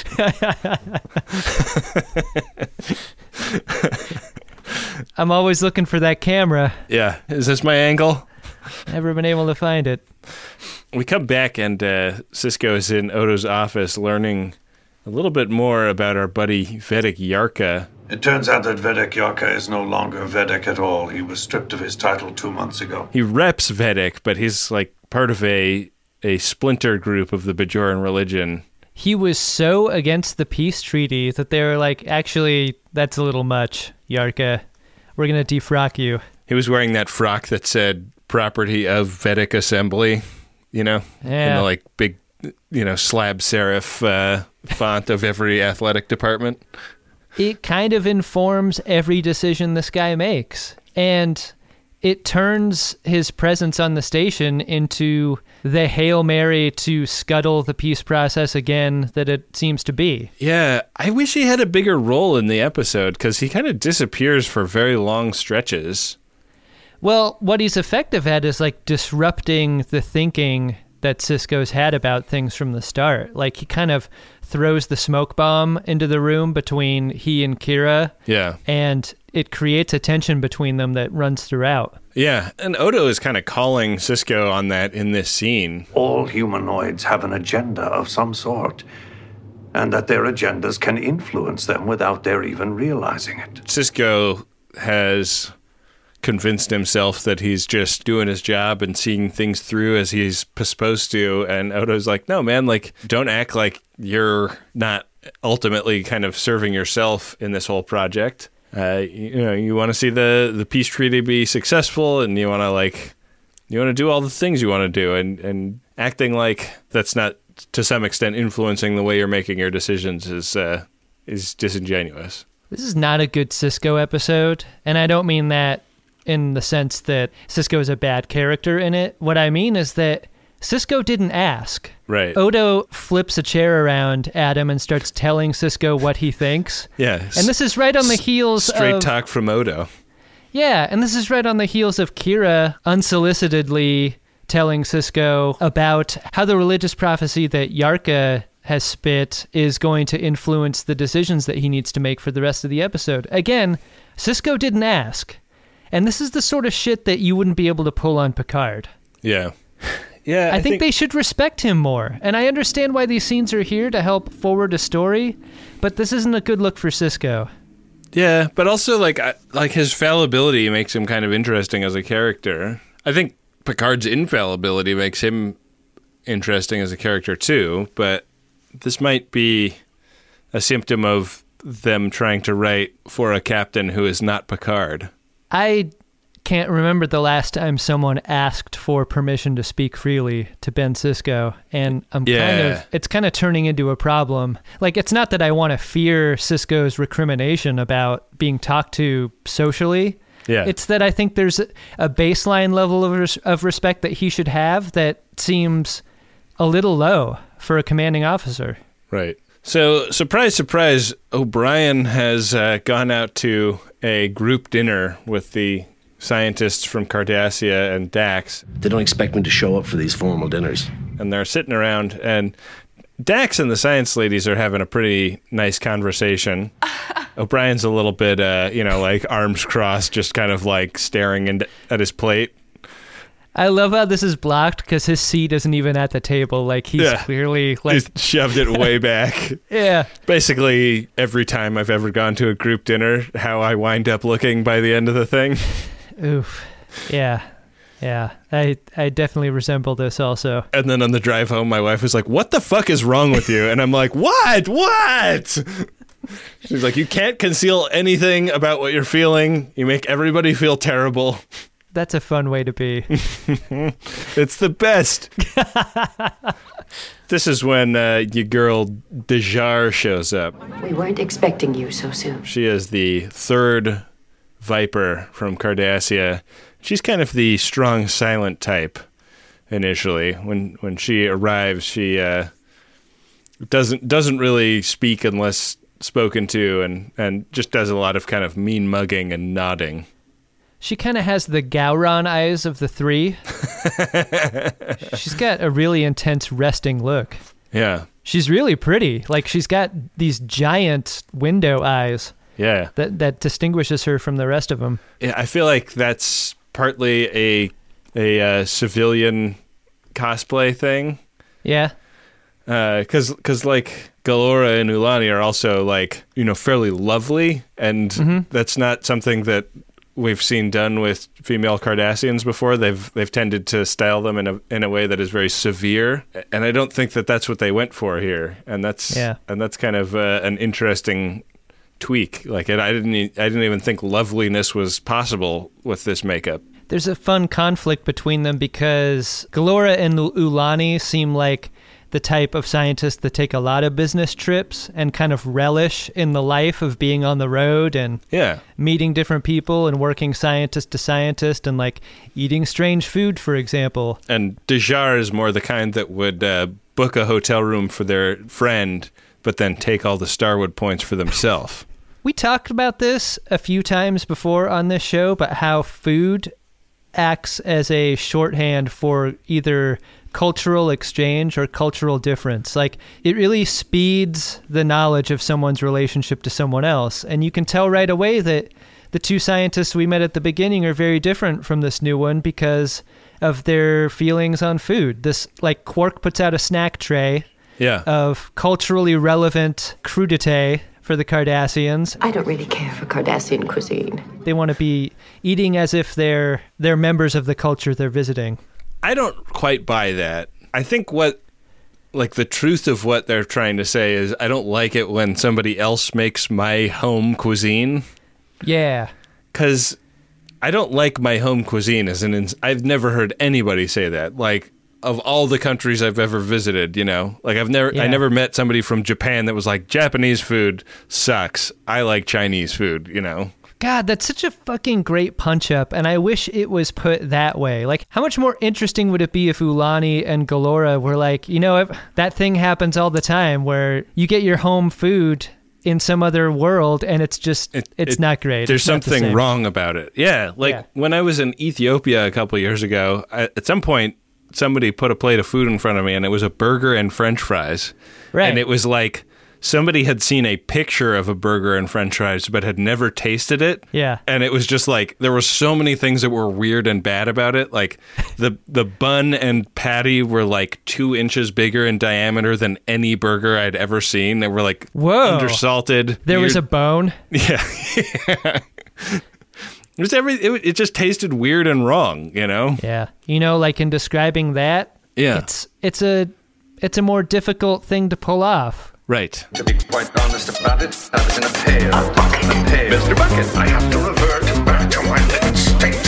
[SPEAKER 1] I'm always looking for that camera.
[SPEAKER 2] Yeah. Is this my angle?
[SPEAKER 1] Never been able to find it.
[SPEAKER 2] We come back and uh, Sisko is in Odo's office learning a little bit more about our buddy Vedek Yarka.
[SPEAKER 13] It turns out that Vedek Yarka is no longer Vedek at all. He was stripped of his title two months ago.
[SPEAKER 2] He reps Vedek, but he's like part of a a splinter group of the Bajoran religion.
[SPEAKER 1] He was so against the peace treaty that they were like, actually, that's a little much, Yarka. We're going to defrock you.
[SPEAKER 2] He was wearing that frock that said property of Vedek Assembly, you know?
[SPEAKER 1] Yeah.
[SPEAKER 2] In the like big, you know, slab serif uh, font of every athletic department.
[SPEAKER 1] It kind of informs every decision this guy makes. And it turns his presence on the station into the Hail Mary to scuttle the peace process again that it seems to be.
[SPEAKER 2] Yeah, I wish he had a bigger role in the episode because he kind of disappears for very long stretches.
[SPEAKER 1] Well, what he's effective at is like disrupting the thinking that Sisko's had about things from the start. Like he kind of throws the smoke bomb into the room between he and Kira.
[SPEAKER 2] Yeah.
[SPEAKER 1] And it creates a tension between them that runs throughout.
[SPEAKER 2] Yeah, and Odo is kind of calling Sisko on that in this scene.
[SPEAKER 13] All humanoids have an agenda of some sort, and that their agendas can influence them without their even realizing it.
[SPEAKER 2] Sisko has convinced himself that he's just doing his job and seeing things through as he's supposed to, and Odo's like, no, man, like, don't act like you're not ultimately kind of serving yourself in this whole project. Uh, you, you know, you want to see the, the peace treaty be successful, and you want to like, you want to do all the things you want to do, and, and acting like that's not to some extent influencing the way you're making your decisions is uh, is disingenuous.
[SPEAKER 1] This is not a good Sisko episode, and I don't mean that in the sense that Sisko is a bad character in it. What I mean is that Sisko didn't ask.
[SPEAKER 2] Right.
[SPEAKER 1] Odo flips a chair around at him and starts telling Sisko what he thinks.
[SPEAKER 2] Yeah.
[SPEAKER 1] And this is right on the heels
[SPEAKER 2] Straight
[SPEAKER 1] of...
[SPEAKER 2] talk from Odo.
[SPEAKER 1] Yeah, and this is right on the heels of Kira unsolicitedly telling Sisko about how the religious prophecy that Yarka has spit is going to influence the decisions that he needs to make for the rest of the episode. Again, Sisko didn't ask. And this is the sort of shit that you wouldn't be able to pull on Picard.
[SPEAKER 2] Yeah. Yeah,
[SPEAKER 1] I,
[SPEAKER 2] I
[SPEAKER 1] think,
[SPEAKER 2] think
[SPEAKER 1] they should respect him more. And I understand why these scenes are here to help forward a story, but this isn't a good look for Sisko.
[SPEAKER 2] Yeah, but also like I, like his fallibility makes him kind of interesting as a character. I think Picard's infallibility makes him interesting as a character too, but this might be a symptom of them trying to write for a captain who is not Picard.
[SPEAKER 1] I can't remember the last time someone asked for permission to speak freely to Ben Sisko, and I'm
[SPEAKER 2] yeah.
[SPEAKER 1] kind of it's kind of turning into a problem. Like, it's not that I want to fear Sisko's recrimination about being talked to socially.
[SPEAKER 2] Yeah.
[SPEAKER 1] It's that I think there's a baseline level of res- of respect that he should have that seems a little low for a commanding officer.
[SPEAKER 2] Right. So, surprise, surprise, O'Brien has uh, gone out to a group dinner with the scientists from Cardassia and Dax.
[SPEAKER 12] They don't expect me to show up for these formal dinners.
[SPEAKER 2] And they're sitting around, and Dax and the science ladies are having a pretty nice conversation. O'Brien's a little bit, uh, you know, like arms crossed, just kind of like staring in, at his plate.
[SPEAKER 1] I love how this is blocked because his seat isn't even at the table. Like, he's
[SPEAKER 2] yeah.
[SPEAKER 1] clearly like
[SPEAKER 2] he's shoved it way back.
[SPEAKER 1] Yeah.
[SPEAKER 2] Basically, every time I've ever gone to a group dinner, how I wind up looking by the end of the thing.
[SPEAKER 1] Oof. Yeah. Yeah. I I definitely resemble this also.
[SPEAKER 2] And then on the drive home, my wife was like, "What the fuck is wrong with you?" And I'm like, "What? What?" She's like, "You can't conceal anything about what you're feeling. You make everybody feel terrible."
[SPEAKER 1] That's a fun way to be.
[SPEAKER 2] It's the best. This is when uh, your girl Dejar shows up.
[SPEAKER 9] We weren't expecting you so soon.
[SPEAKER 2] She is the third Viper from Cardassia. She's kind of the strong, silent type initially. When when she arrives, she uh, doesn't doesn't really speak unless spoken to, and, and just does a lot of kind of mean mugging and nodding.
[SPEAKER 1] She kind of has the Gowron eyes of the three. She's got a really intense resting look.
[SPEAKER 2] Yeah.
[SPEAKER 1] She's really pretty. Like, she's got these giant window eyes.
[SPEAKER 2] Yeah.
[SPEAKER 1] That that distinguishes her from the rest of them.
[SPEAKER 2] Yeah, I feel like that's partly a a uh, civilian cosplay thing.
[SPEAKER 1] Yeah.
[SPEAKER 2] Because, uh, cause like, Galora and Ulani are also, like, you know, fairly lovely, and mm-hmm. that's not something that we've seen done with female Cardassians before. They've they've tended to style them in a in a way that is very severe, and I don't think that that's what they went for here. And that's
[SPEAKER 1] yeah.
[SPEAKER 2] and that's kind of uh, an interesting tweak. Like, it, I didn't I didn't even think loveliness was possible with this makeup.
[SPEAKER 1] There's a fun conflict between them because Galora and Ulani seem like the type of scientists that take a lot of business trips and kind of relish in the life of being on the road and
[SPEAKER 2] yeah.
[SPEAKER 1] meeting different people and working scientist to scientist and, like, eating strange food, for example.
[SPEAKER 2] And Dejar is more the kind that would uh, book a hotel room for their friend, but then take all the Starwood points for themselves.
[SPEAKER 1] We talked about this a few times before on this show, but how food acts as a shorthand for either cultural exchange or cultural difference. Like, it really speeds the knowledge of someone's relationship to someone else. And you can tell right away that the two scientists we met at the beginning are very different from this new one because of their feelings on food. This, like, Quark puts out a snack tray
[SPEAKER 2] yeah.
[SPEAKER 1] of culturally relevant crudité for the Cardassians.
[SPEAKER 9] I don't really care for Cardassian cuisine.
[SPEAKER 1] They want to be eating as if they're they're members of the culture they're visiting.
[SPEAKER 2] I don't quite buy that. I think what, like, the truth of what they're trying to say is I don't like it when somebody else makes my home cuisine.
[SPEAKER 1] Yeah.
[SPEAKER 2] Because I don't like my home cuisine as an, ins- I've never heard anybody say that. Like, of all the countries I've ever visited, you know, like I've never, yeah. I never met somebody from Japan that was like, Japanese food sucks. I like Chinese food, you know.
[SPEAKER 1] God, that's such a fucking great punch-up, and I wish it was put that way. Like, how much more interesting would it be if Ulani and Galora were like, you know, if that thing happens all the time where you get your home food in some other world, and it's just, it, it's it, not great.
[SPEAKER 2] There's
[SPEAKER 1] it's not
[SPEAKER 2] something
[SPEAKER 1] the
[SPEAKER 2] wrong about it. Yeah, like,
[SPEAKER 1] yeah.
[SPEAKER 2] when I was in Ethiopia a couple years ago, I, at some point, somebody put a plate of food in front of me, and it was a burger and French fries.
[SPEAKER 1] Right.
[SPEAKER 2] And it was like somebody had seen a picture of a burger and French fries, but had never tasted it.
[SPEAKER 1] Yeah.
[SPEAKER 2] And it was just like, there were so many things that were weird and bad about it. Like the the bun and patty were like two inches bigger in diameter than any burger I'd ever seen. They were like
[SPEAKER 1] Whoa.
[SPEAKER 2] undersalted.
[SPEAKER 1] There
[SPEAKER 2] weird.
[SPEAKER 1] was a bone.
[SPEAKER 2] Yeah. yeah. It was every. It, it just tasted weird and wrong, you know.
[SPEAKER 1] Yeah, you know, like in describing that.
[SPEAKER 2] Yeah,
[SPEAKER 1] it's it's a it's a more difficult thing to pull off.
[SPEAKER 2] Right.
[SPEAKER 13] To be quite honest about it, I was in a pail. A bucket. A pail. Mister Bucket, I have to revert back to my living state.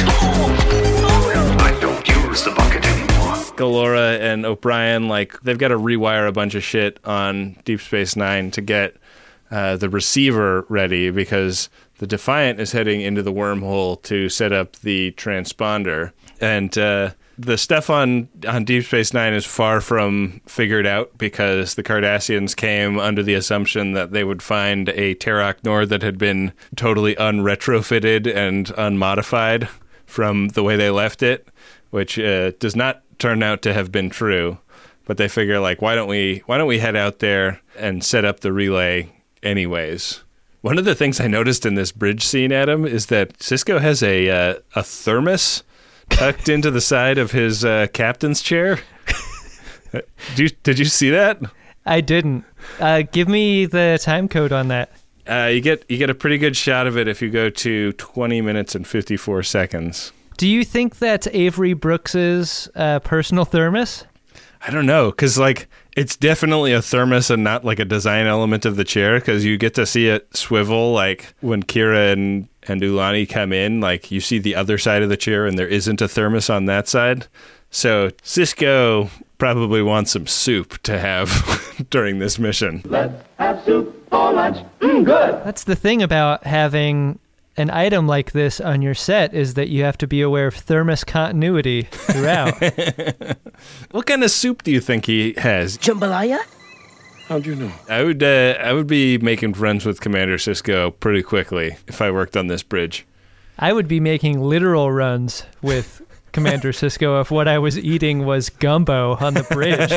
[SPEAKER 13] I don't use the bucket anymore.
[SPEAKER 2] Galora and O'Brien, like, they've got to rewire a bunch of shit on Deep Space Nine to get uh, the receiver ready, because the Defiant is heading into the wormhole to set up the transponder. And uh, the stuff on, on Deep Space Nine is far from figured out, because the Cardassians came under the assumption that they would find a Terok Nord that had been totally unretrofitted and unmodified from the way they left it, which uh, does not turn out to have been true. But they figure, like, why don't we why don't we head out there and set up the relay anyways? One of the things I noticed in this bridge scene, Adam, is that Sisko has a uh, a thermos tucked into the side of his uh, captain's chair. did, you, did you see that?
[SPEAKER 1] I didn't. Uh, give me the time code on that.
[SPEAKER 2] Uh, you get you get a pretty good shot of it if you go to twenty minutes and fifty-four seconds.
[SPEAKER 1] Do you think that's Avery Brooks's uh, personal thermos?
[SPEAKER 2] I don't know, because, like, it's definitely a thermos and not, like, a design element of the chair, because you get to see it swivel, like, when Kira and, and Ulani come in, like, you see the other side of the chair, and there isn't a thermos on that side. So Sisko probably wants some soup to have during this mission.
[SPEAKER 14] Let's have soup for lunch. Mm, good.
[SPEAKER 1] That's the thing about having an item like this on your set, is that you have to be aware of thermos continuity throughout.
[SPEAKER 2] What kind of soup do you think he has?
[SPEAKER 11] Jambalaya?
[SPEAKER 2] How'd you know? I would uh, I would be making friends with Commander Sisko pretty quickly if I worked on this bridge.
[SPEAKER 1] I would be making literal runs with Commander Sisko if what I was eating was gumbo on the bridge.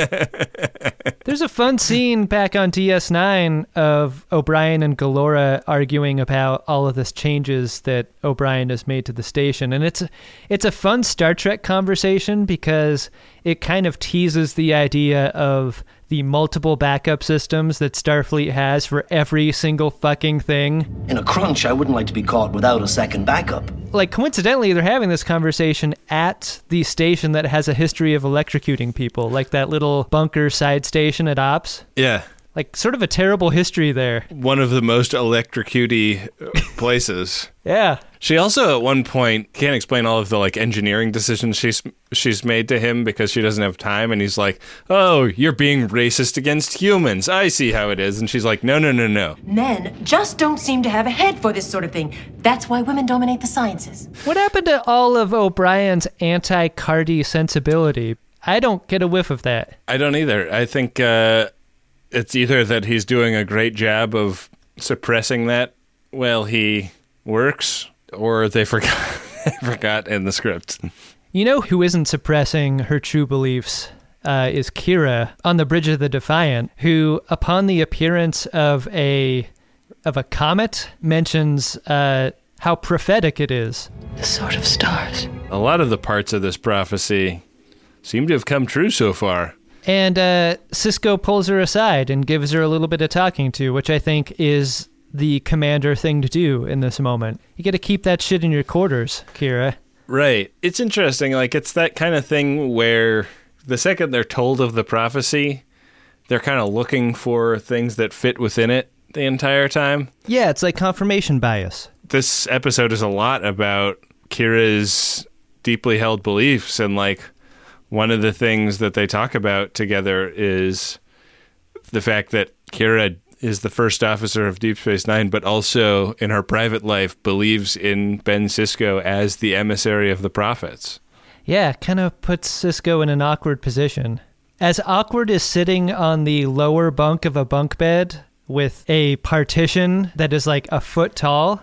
[SPEAKER 1] There's a fun scene back on D S nine of O'Brien and Galora arguing about all of the changes that O'Brien has made to the station. And it's, it's a fun Star Trek conversation, because it kind of teases the idea of the multiple backup systems that Starfleet has for every single fucking thing.
[SPEAKER 12] In a crunch, I wouldn't like to be caught without a second backup.
[SPEAKER 1] Like, coincidentally, they're having this conversation at the station that has a history of electrocuting people, like that little bunker side station at Ops.
[SPEAKER 2] Yeah.
[SPEAKER 1] Like, sort of a terrible history there.
[SPEAKER 2] One of the most electrocutey places.
[SPEAKER 1] Yeah.
[SPEAKER 2] She also, at one point, can't explain all of the, like, engineering decisions she's she's made to him because she doesn't have time, and he's like, oh, you're being racist against humans. I see how it is. And she's like, no, no, no, no.
[SPEAKER 9] Men just don't seem to have a head for this sort of thing. That's why women dominate the sciences.
[SPEAKER 1] What happened to all of O'Brien's anti-Cardi sensibility? I don't get a whiff of that.
[SPEAKER 2] I don't either. I think uh, it's either that he's doing a great job of suppressing that while he works, or they forgot, they forgot in the script.
[SPEAKER 1] You know who isn't suppressing her true beliefs uh, is Kira on the bridge of the Defiant, who, upon the appearance of a of a comet, mentions uh, how prophetic it is.
[SPEAKER 9] The sort of stars.
[SPEAKER 2] A lot of the parts of this prophecy seem to have come true so far.
[SPEAKER 1] And uh, Sisko pulls her aside and gives her a little bit of talking to, which I think is the commander thing to do in this moment. You got to keep that shit in your quarters, Kira.
[SPEAKER 2] Right. It's interesting. Like, it's that kind of thing where the second they're told of the prophecy, they're kind of looking for things that fit within it the entire time.
[SPEAKER 1] Yeah, it's like confirmation bias.
[SPEAKER 2] This episode is a lot about Kira's deeply held beliefs, and, like, one of the things that they talk about together is the fact that Kira is the first officer of Deep Space Nine, but also in her private life believes in Ben Sisko as the emissary of the prophets.
[SPEAKER 1] Yeah, kind of puts Sisko in an awkward position. As awkward as sitting on the lower bunk of a bunk bed with a partition that is like a foot tall,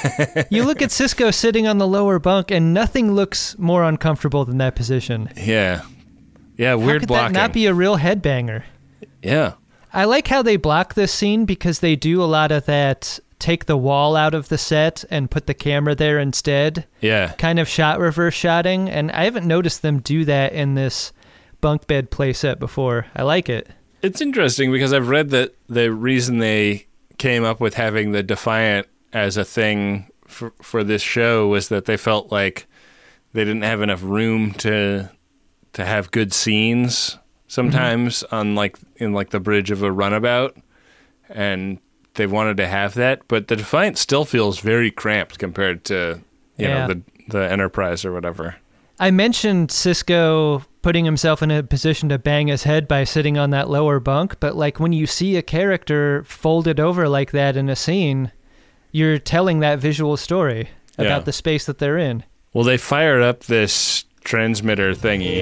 [SPEAKER 1] you look at Sisko sitting on the lower bunk and nothing looks more uncomfortable than that position.
[SPEAKER 2] Yeah. Yeah, weird
[SPEAKER 1] how could
[SPEAKER 2] blocking.
[SPEAKER 1] That not be a real headbanger?
[SPEAKER 2] Yeah.
[SPEAKER 1] I like how they block this scene because they do a lot of that take the wall out of the set and put the camera there instead.
[SPEAKER 2] Yeah.
[SPEAKER 1] Kind of shot reverse shotting, and I haven't noticed them do that in this bunk bed playset before. I like it.
[SPEAKER 2] It's interesting because I've read that the reason they came up with having the Defiant as a thing for, for this show was that they felt like they didn't have enough room to to have good scenes sometimes mm-hmm. on like in like the bridge of a runabout, and they wanted to have that, but the Defiant still feels very cramped compared to you
[SPEAKER 1] yeah.
[SPEAKER 2] know the the Enterprise or whatever.
[SPEAKER 1] I mentioned Sisko putting himself in a position to bang his head by sitting on that lower bunk, but like when you see a character folded over like that in a scene, you're telling that visual story about
[SPEAKER 2] yeah.
[SPEAKER 1] the space that they're in.
[SPEAKER 2] Well, they fired up this transmitter thingy,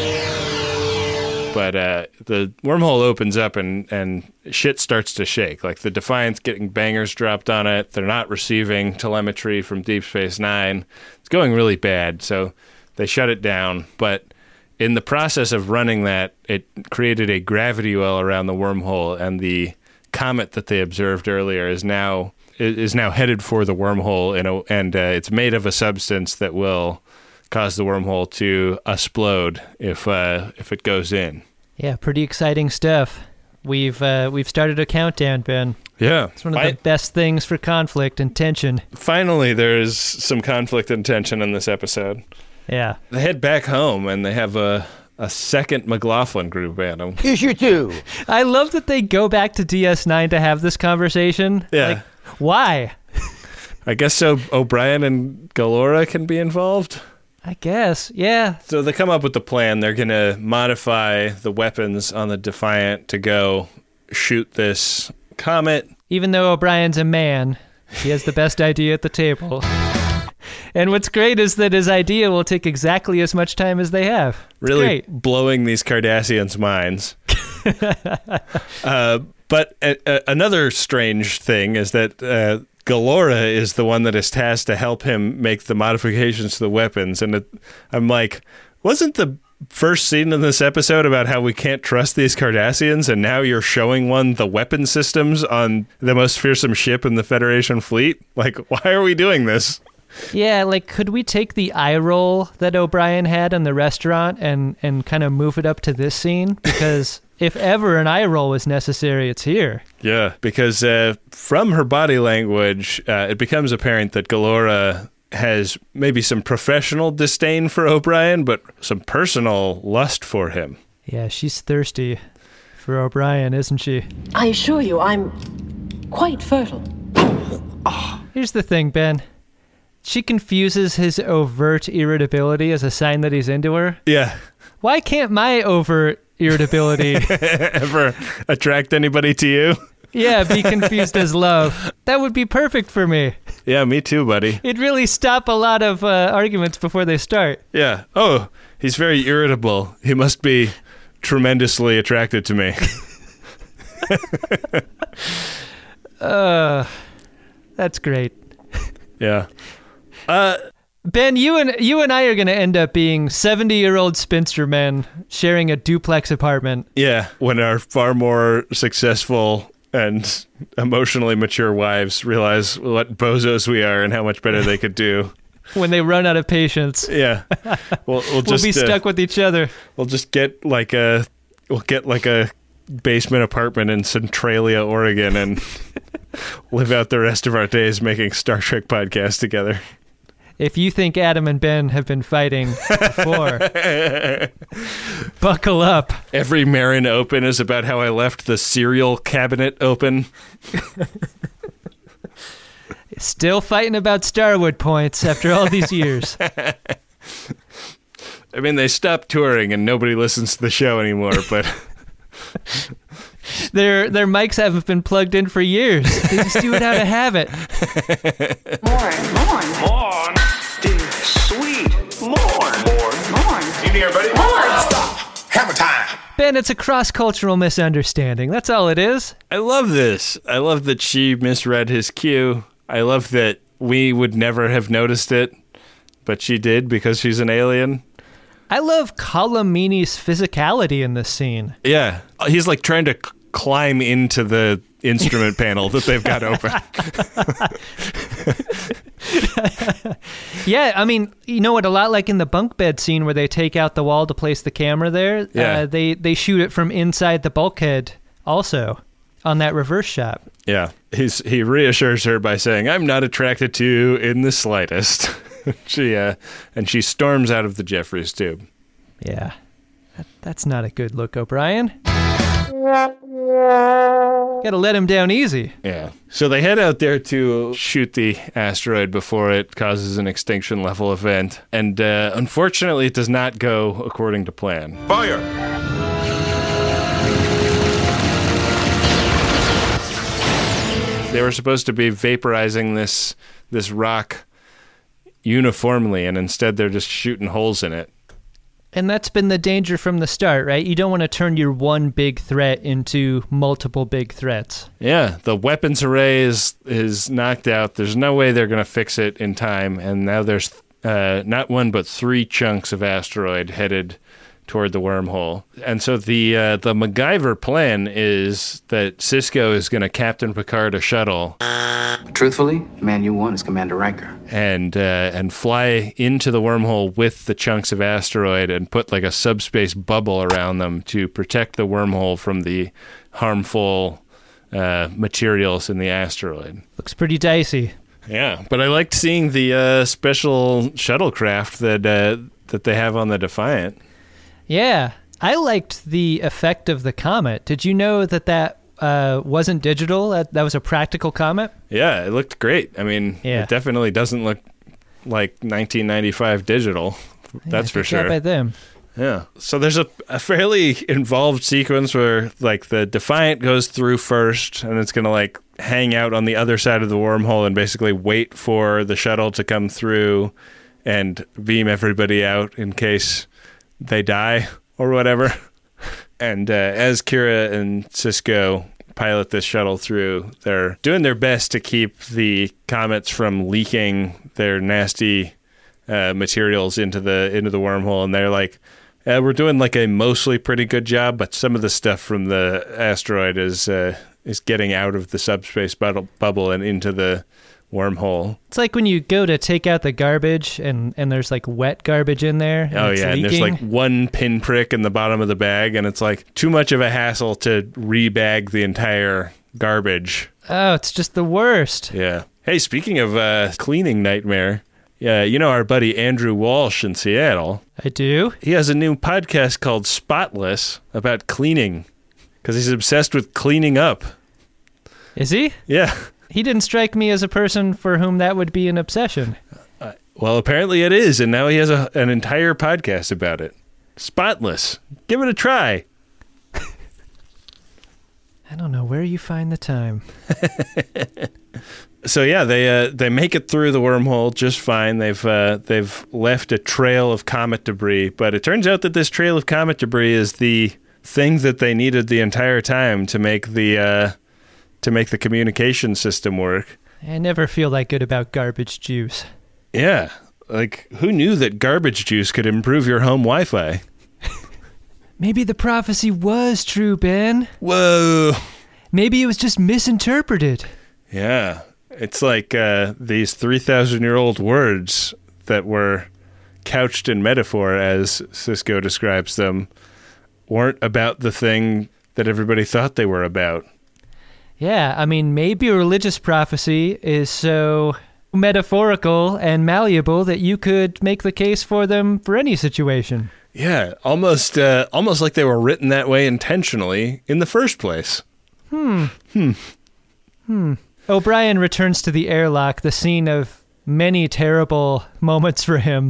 [SPEAKER 2] but uh, the wormhole opens up and, and shit starts to shake. Like the Defiant's getting bangers dropped on it. They're not receiving telemetry from Deep Space Nine. It's going really bad, so they shut it down. But in the process of running that, it created a gravity well around the wormhole, and the comet that they observed earlier is now is now headed for the wormhole, in a, and uh, it's made of a substance that will cause the wormhole to explode if uh, if it goes in.
[SPEAKER 1] Yeah, pretty exciting stuff. We've uh, we've started a countdown, Ben.
[SPEAKER 2] Yeah.
[SPEAKER 1] It's one of the I, best things for conflict and tension.
[SPEAKER 2] Finally, there's some conflict and tension in this episode.
[SPEAKER 1] Yeah.
[SPEAKER 2] They head back home, and they have a, a second McLaughlin group at them.
[SPEAKER 15] Issue two.
[SPEAKER 1] I love that they go back to D S nine to have this conversation.
[SPEAKER 2] Yeah.
[SPEAKER 1] Like, why?
[SPEAKER 2] I guess so O'Brien and Galora can be involved.
[SPEAKER 1] I guess, yeah.
[SPEAKER 2] So they come up with the plan. They're going to modify the weapons on the Defiant to go shoot this comet.
[SPEAKER 1] Even though O'Brien's a man, he has the best idea at the table. And what's great is that his idea will take exactly as much time as they have. It's
[SPEAKER 2] really
[SPEAKER 1] great.
[SPEAKER 2] Blowing these Cardassians' minds. uh, but uh, uh, another strange thing is that uh, Galora is the one that is tasked to help him make the modifications to the weapons. And it, I'm like, wasn't the first scene in this episode about how we can't trust these Cardassians, and now you're showing one the weapon systems on the most fearsome ship in the Federation fleet? Like, why are we doing this?
[SPEAKER 1] Yeah, like, could we take the eye roll that O'Brien had in the restaurant and, and kind of move it up to this scene? Because if ever an eye roll was necessary, it's here.
[SPEAKER 2] Yeah, because uh, from her body language, uh, it becomes apparent that Galora has maybe some professional disdain for O'Brien, but some personal lust for him.
[SPEAKER 1] Yeah, she's thirsty for O'Brien, isn't she?
[SPEAKER 9] I assure you, I'm quite fertile.
[SPEAKER 1] Here's the thing, Ben. She confuses his overt irritability as a sign that he's into her.
[SPEAKER 2] Yeah.
[SPEAKER 1] Why can't my overt irritability
[SPEAKER 2] ever attract anybody to you?
[SPEAKER 1] Yeah, be confused as love. That would be perfect for me.
[SPEAKER 2] Yeah, me too, buddy.
[SPEAKER 1] It'd really stop a lot of uh, arguments before they start.
[SPEAKER 2] Yeah. Oh, he's very irritable. He must be tremendously attracted to me.
[SPEAKER 1] uh, that's great.
[SPEAKER 2] Yeah. Uh,
[SPEAKER 1] Ben, you and you and I are going to end up being seventy-year-old spinster men sharing a duplex apartment.
[SPEAKER 2] Yeah, when our far more successful and emotionally mature wives realize what bozos we are and how much better they could do.
[SPEAKER 1] When they run out of patience.
[SPEAKER 2] Yeah. We'll, we'll, just,
[SPEAKER 1] we'll be stuck
[SPEAKER 2] uh,
[SPEAKER 1] with each other.
[SPEAKER 2] We'll just get like a we'll get like a basement apartment in Centralia, Oregon, and live out the rest of our days making Star Trek podcasts together.
[SPEAKER 1] If you think Adam and Ben have been fighting before, buckle up.
[SPEAKER 2] Every Marin open is about how I left the cereal cabinet open.
[SPEAKER 1] Still fighting about Starwood points after all these years.
[SPEAKER 2] I mean, they stopped touring and nobody listens to the show anymore, but...
[SPEAKER 1] Their their mics haven't been plugged in for years. They just do it out of habit.
[SPEAKER 8] Morn, morn,
[SPEAKER 13] Morn. Dude, sweet. Morn. Morn.
[SPEAKER 8] morn.
[SPEAKER 13] Evening, everybody.
[SPEAKER 8] Morn.
[SPEAKER 13] Stop. Hammer time.
[SPEAKER 1] Ben, it's a cross-cultural misunderstanding. That's all it is.
[SPEAKER 2] I love this. I love that she misread his cue. I love that we would never have noticed it, but she did because she's an alien.
[SPEAKER 1] I love Colomini's physicality in this scene.
[SPEAKER 2] Yeah. He's like trying to c- climb into the instrument panel that they've got open.
[SPEAKER 1] Yeah, I mean, you know what? A lot like in the bunk bed scene where they take out the wall to place the camera there.
[SPEAKER 2] Yeah.
[SPEAKER 1] Uh, they, they shoot it from inside the bulkhead also on that reverse shot.
[SPEAKER 2] Yeah. He's he reassures her by saying, I'm not attracted to you in the slightest. she uh, And she storms out of the Jeffries tube.
[SPEAKER 1] Yeah. That, that's not a good look, O'Brien. Gotta let him down easy.
[SPEAKER 2] Yeah. So they head out there to shoot the asteroid before it causes an extinction level event. And uh, unfortunately, it does not go according to plan.
[SPEAKER 4] Fire!
[SPEAKER 2] They were supposed to be vaporizing this this rock uniformly, and instead they're just shooting holes in it.
[SPEAKER 1] And that's been the danger from the start, right? You don't want to turn your one big threat into multiple big threats.
[SPEAKER 2] Yeah, the weapons array is, is knocked out. There's no way they're going to fix it in time, and now there's uh, not one but three chunks of asteroid headed toward the wormhole. And so the uh, the MacGyver plan is that Sisko is going to Captain Picard a shuttle.
[SPEAKER 15] Truthfully, man you want is Commander Riker.
[SPEAKER 2] And uh, and fly into the wormhole with the chunks of asteroid and put like a subspace bubble around them to protect the wormhole from the harmful uh, materials in the asteroid.
[SPEAKER 1] Looks pretty dicey.
[SPEAKER 2] Yeah, but I liked seeing the uh, special shuttlecraft that uh, that they have on the Defiant.
[SPEAKER 1] Yeah, I liked the effect of the comet. Did you know that that uh, wasn't digital? That, that was a practical comet?
[SPEAKER 2] Yeah, it looked great. I mean,
[SPEAKER 1] yeah.
[SPEAKER 2] It definitely doesn't look like nineteen ninety-five digital. That's
[SPEAKER 1] yeah,
[SPEAKER 2] for
[SPEAKER 1] good
[SPEAKER 2] sure.
[SPEAKER 1] job by them.
[SPEAKER 2] Yeah. So there's a, a fairly involved sequence where like the Defiant goes through first, and it's going to like hang out on the other side of the wormhole and basically wait for the shuttle to come through and beam everybody out in case they die or whatever. And uh, as Kira and Sisko pilot this shuttle through, they're doing their best to keep the comets from leaking their nasty uh, materials into the into the wormhole. And they're like, uh, we're doing like a mostly pretty good job, but some of the stuff from the asteroid is uh, is getting out of the subspace bubble, bubble and into the wormhole.
[SPEAKER 1] It's like when you go to take out the garbage and, and there's like wet garbage in there. And
[SPEAKER 2] oh,
[SPEAKER 1] it's
[SPEAKER 2] yeah.
[SPEAKER 1] leaking.
[SPEAKER 2] And there's like one pinprick in the bottom of the bag, and it's like too much of a hassle to rebag the entire garbage.
[SPEAKER 1] Oh, it's just the worst.
[SPEAKER 2] Yeah. Hey, speaking of uh, cleaning nightmare, yeah, you know our buddy Andrew Walsh in Seattle?
[SPEAKER 1] I do.
[SPEAKER 2] He has a new podcast called Spotless about cleaning because he's obsessed with cleaning up.
[SPEAKER 1] Is he?
[SPEAKER 2] Yeah.
[SPEAKER 1] He didn't strike me as a person for whom that would be an obsession.
[SPEAKER 2] Uh, well, apparently it is, and now he has a, an entire podcast about it. Spotless. Give it a try.
[SPEAKER 1] I don't know where you find the time.
[SPEAKER 2] So yeah, they uh, they make it through the wormhole just fine. They've uh, they've left a trail of comet debris, but it turns out that this trail of comet debris is the thing that they needed the entire time to make the uh, to make the communication system work.
[SPEAKER 1] I never feel that good about garbage juice.
[SPEAKER 2] Yeah, like who knew that garbage juice could improve your home Wi-Fi?
[SPEAKER 1] Maybe the prophecy was true, Ben.
[SPEAKER 2] Whoa.
[SPEAKER 1] Maybe it was just misinterpreted.
[SPEAKER 2] Yeah. It's like uh, these three thousand year old words that were couched in metaphor, as Sisko describes them, weren't about the thing that everybody thought they were about.
[SPEAKER 1] Yeah, I mean, maybe religious prophecy is so metaphorical and malleable that you could make the case for them for any situation.
[SPEAKER 2] Yeah, almost uh, almost like they were written that way intentionally in the first place.
[SPEAKER 1] Hmm.
[SPEAKER 2] Hmm.
[SPEAKER 1] Hmm. O'Brien returns to the airlock, the scene of many terrible moments for him.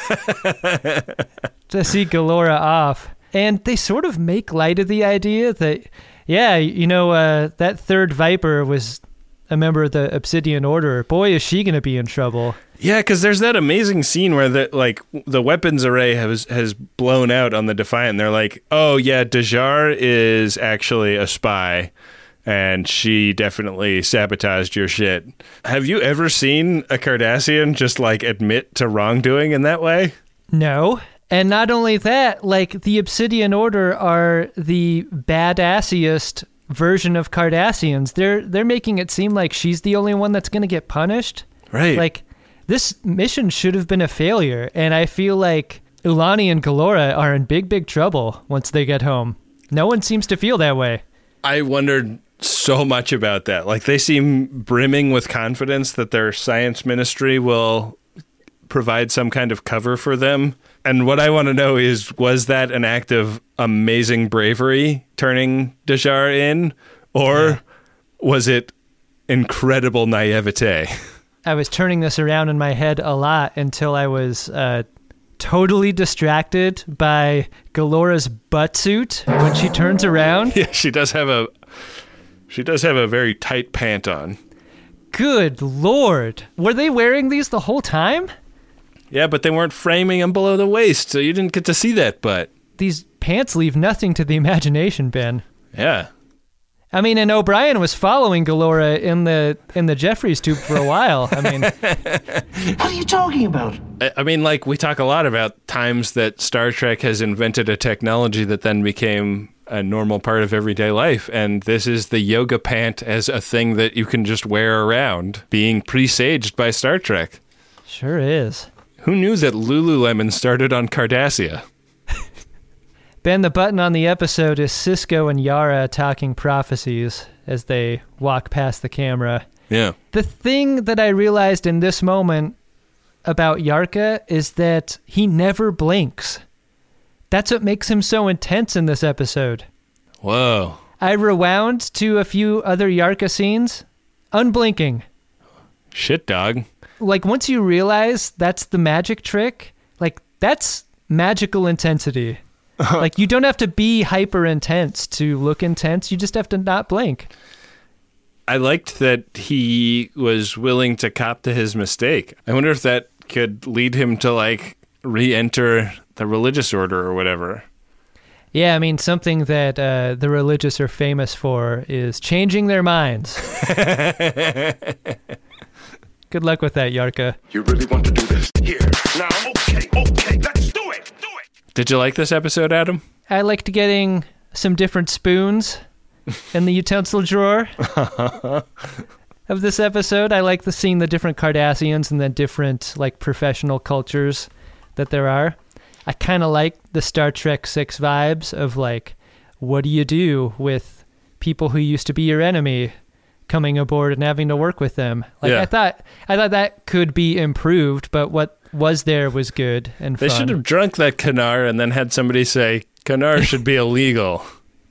[SPEAKER 1] To see Galora off. And they sort of make light of the idea that, yeah, you know, uh, that third Viper was a member of the Obsidian Order. Boy, is she going to be in trouble.
[SPEAKER 2] Yeah, because there's that amazing scene where the like the weapons array has has blown out on the Defiant. And they're like, oh, yeah, Dajar is actually a spy. And she definitely sabotaged your shit. Have you ever seen a Cardassian just like admit to wrongdoing in that way?
[SPEAKER 1] No. And not only that, like, the Obsidian Order are the badassiest version of Cardassians. They're they're making it seem like she's the only one that's going to get punished.
[SPEAKER 2] Right.
[SPEAKER 1] Like, this mission should have been a failure, and I feel like Ulani and Galora are in big, big trouble once they get home. No one seems to feel that way.
[SPEAKER 2] I wondered so much about that. Like, they seem brimming with confidence that their science ministry will provide some kind of cover for them. And what I want to know is, was that an act of amazing bravery turning Dajar in, or yeah. was it incredible naivete?
[SPEAKER 1] I was turning this around in my head a lot until I was uh, totally distracted by Galora's butt suit when she turns around.
[SPEAKER 2] Yeah, she does have a she does have a very tight pant on.
[SPEAKER 1] Good Lord. Were they wearing these the whole time?
[SPEAKER 2] Yeah, but they weren't framing them below the waist, so you didn't get to see that butt.
[SPEAKER 1] These pants leave nothing to the imagination, Ben.
[SPEAKER 2] Yeah.
[SPEAKER 1] I mean, and O'Brien was following Galora in the in the Jeffries tube for a while. I mean,
[SPEAKER 11] what are you talking about?
[SPEAKER 2] I, I mean, like, we talk a lot about times that Star Trek has invented a technology that then became a normal part of everyday life, and this is the yoga pant as a thing that you can just wear around, being presaged by Star Trek.
[SPEAKER 1] Sure is.
[SPEAKER 2] Who knew that Lululemon started on Cardassia?
[SPEAKER 1] Ben, the button on the episode is Sisko and Yara talking prophecies as they walk past the camera.
[SPEAKER 2] Yeah.
[SPEAKER 1] The thing that I realized in this moment about Yarka is that he never blinks. That's what makes him so intense in this episode.
[SPEAKER 2] Whoa.
[SPEAKER 1] I rewound to a few other Yarka scenes. Unblinking.
[SPEAKER 2] Shit, dog.
[SPEAKER 1] Like, once you realize that's the magic trick, like, that's magical intensity. Like, you don't have to be hyper intense to look intense. You just have to not blink.
[SPEAKER 2] I liked that he was willing to cop to his mistake. I wonder if that could lead him to, like, re-enter the religious order or whatever.
[SPEAKER 1] Yeah, I mean, something that uh, the religious are famous for is changing their minds. Good luck with that, Yarka.
[SPEAKER 4] You really want to do this? Here, now, okay, okay, let's do it, do it!
[SPEAKER 2] Did you like this episode, Adam?
[SPEAKER 1] I liked getting some different spoons in the utensil drawer of this episode. I like the seeing the different Cardassians and the different, like, professional cultures that there are. I kind of like the Star Trek six vibes of, like, what do you do with people who used to be your enemy coming aboard and having to work with them? Like,
[SPEAKER 2] yeah.
[SPEAKER 1] I thought, I thought that could be improved, but what was there was good and fun.
[SPEAKER 2] They should have drunk that Kanar and then had somebody say, Kanar should be illegal.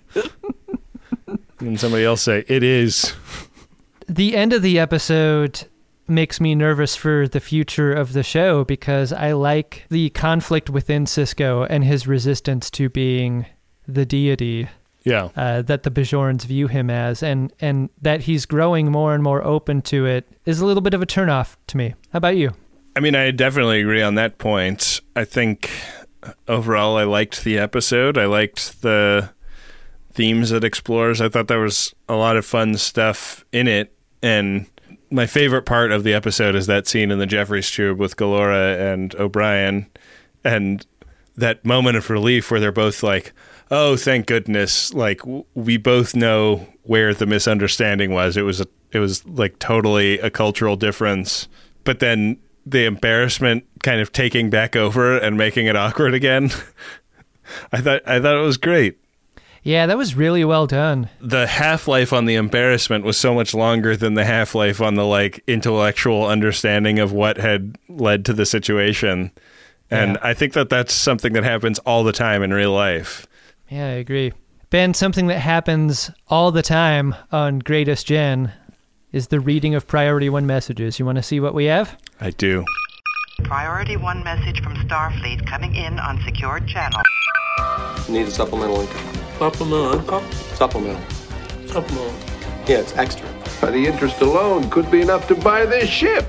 [SPEAKER 2] And somebody else say, it is.
[SPEAKER 1] The end of the episode makes me nervous for the future of the show because I like the conflict within Sisko and his resistance to being the deity.
[SPEAKER 2] Yeah.
[SPEAKER 1] Uh, that the Bajorans view him as, and, and that he's growing more and more open to it is a little bit of a turnoff to me. How about you?
[SPEAKER 2] I mean, I definitely agree on that point. I think overall I liked the episode. I liked the themes it explores. I thought there was a lot of fun stuff in it. And my favorite part of the episode is that scene in the Jeffries tube with Galora and O'Brien, and that moment of relief where they're both like, oh, thank goodness. Like, w- we both know where the misunderstanding was. It was, a, it was like totally a cultural difference. But then the embarrassment kind of taking back over and making it awkward again. I thought I thought it was great.
[SPEAKER 1] Yeah, that was really well done.
[SPEAKER 2] The half-life on the embarrassment was so much longer than the half-life on the, like, intellectual understanding of what had led to the situation. And yeah. I think that that's something that happens all the time in real life.
[SPEAKER 1] Yeah, I agree. Ben, something that happens all the time on Greatest Gen is the reading of Priority One messages. You want to see what we have?
[SPEAKER 2] I do.
[SPEAKER 16] Priority One message from Starfleet coming in on secured channel.
[SPEAKER 12] Need a supplemental income.
[SPEAKER 11] Supplemental income?
[SPEAKER 12] Supplemental.
[SPEAKER 11] Supplemental.
[SPEAKER 12] Yeah, it's extra.
[SPEAKER 3] The interest alone could be enough to buy this ship.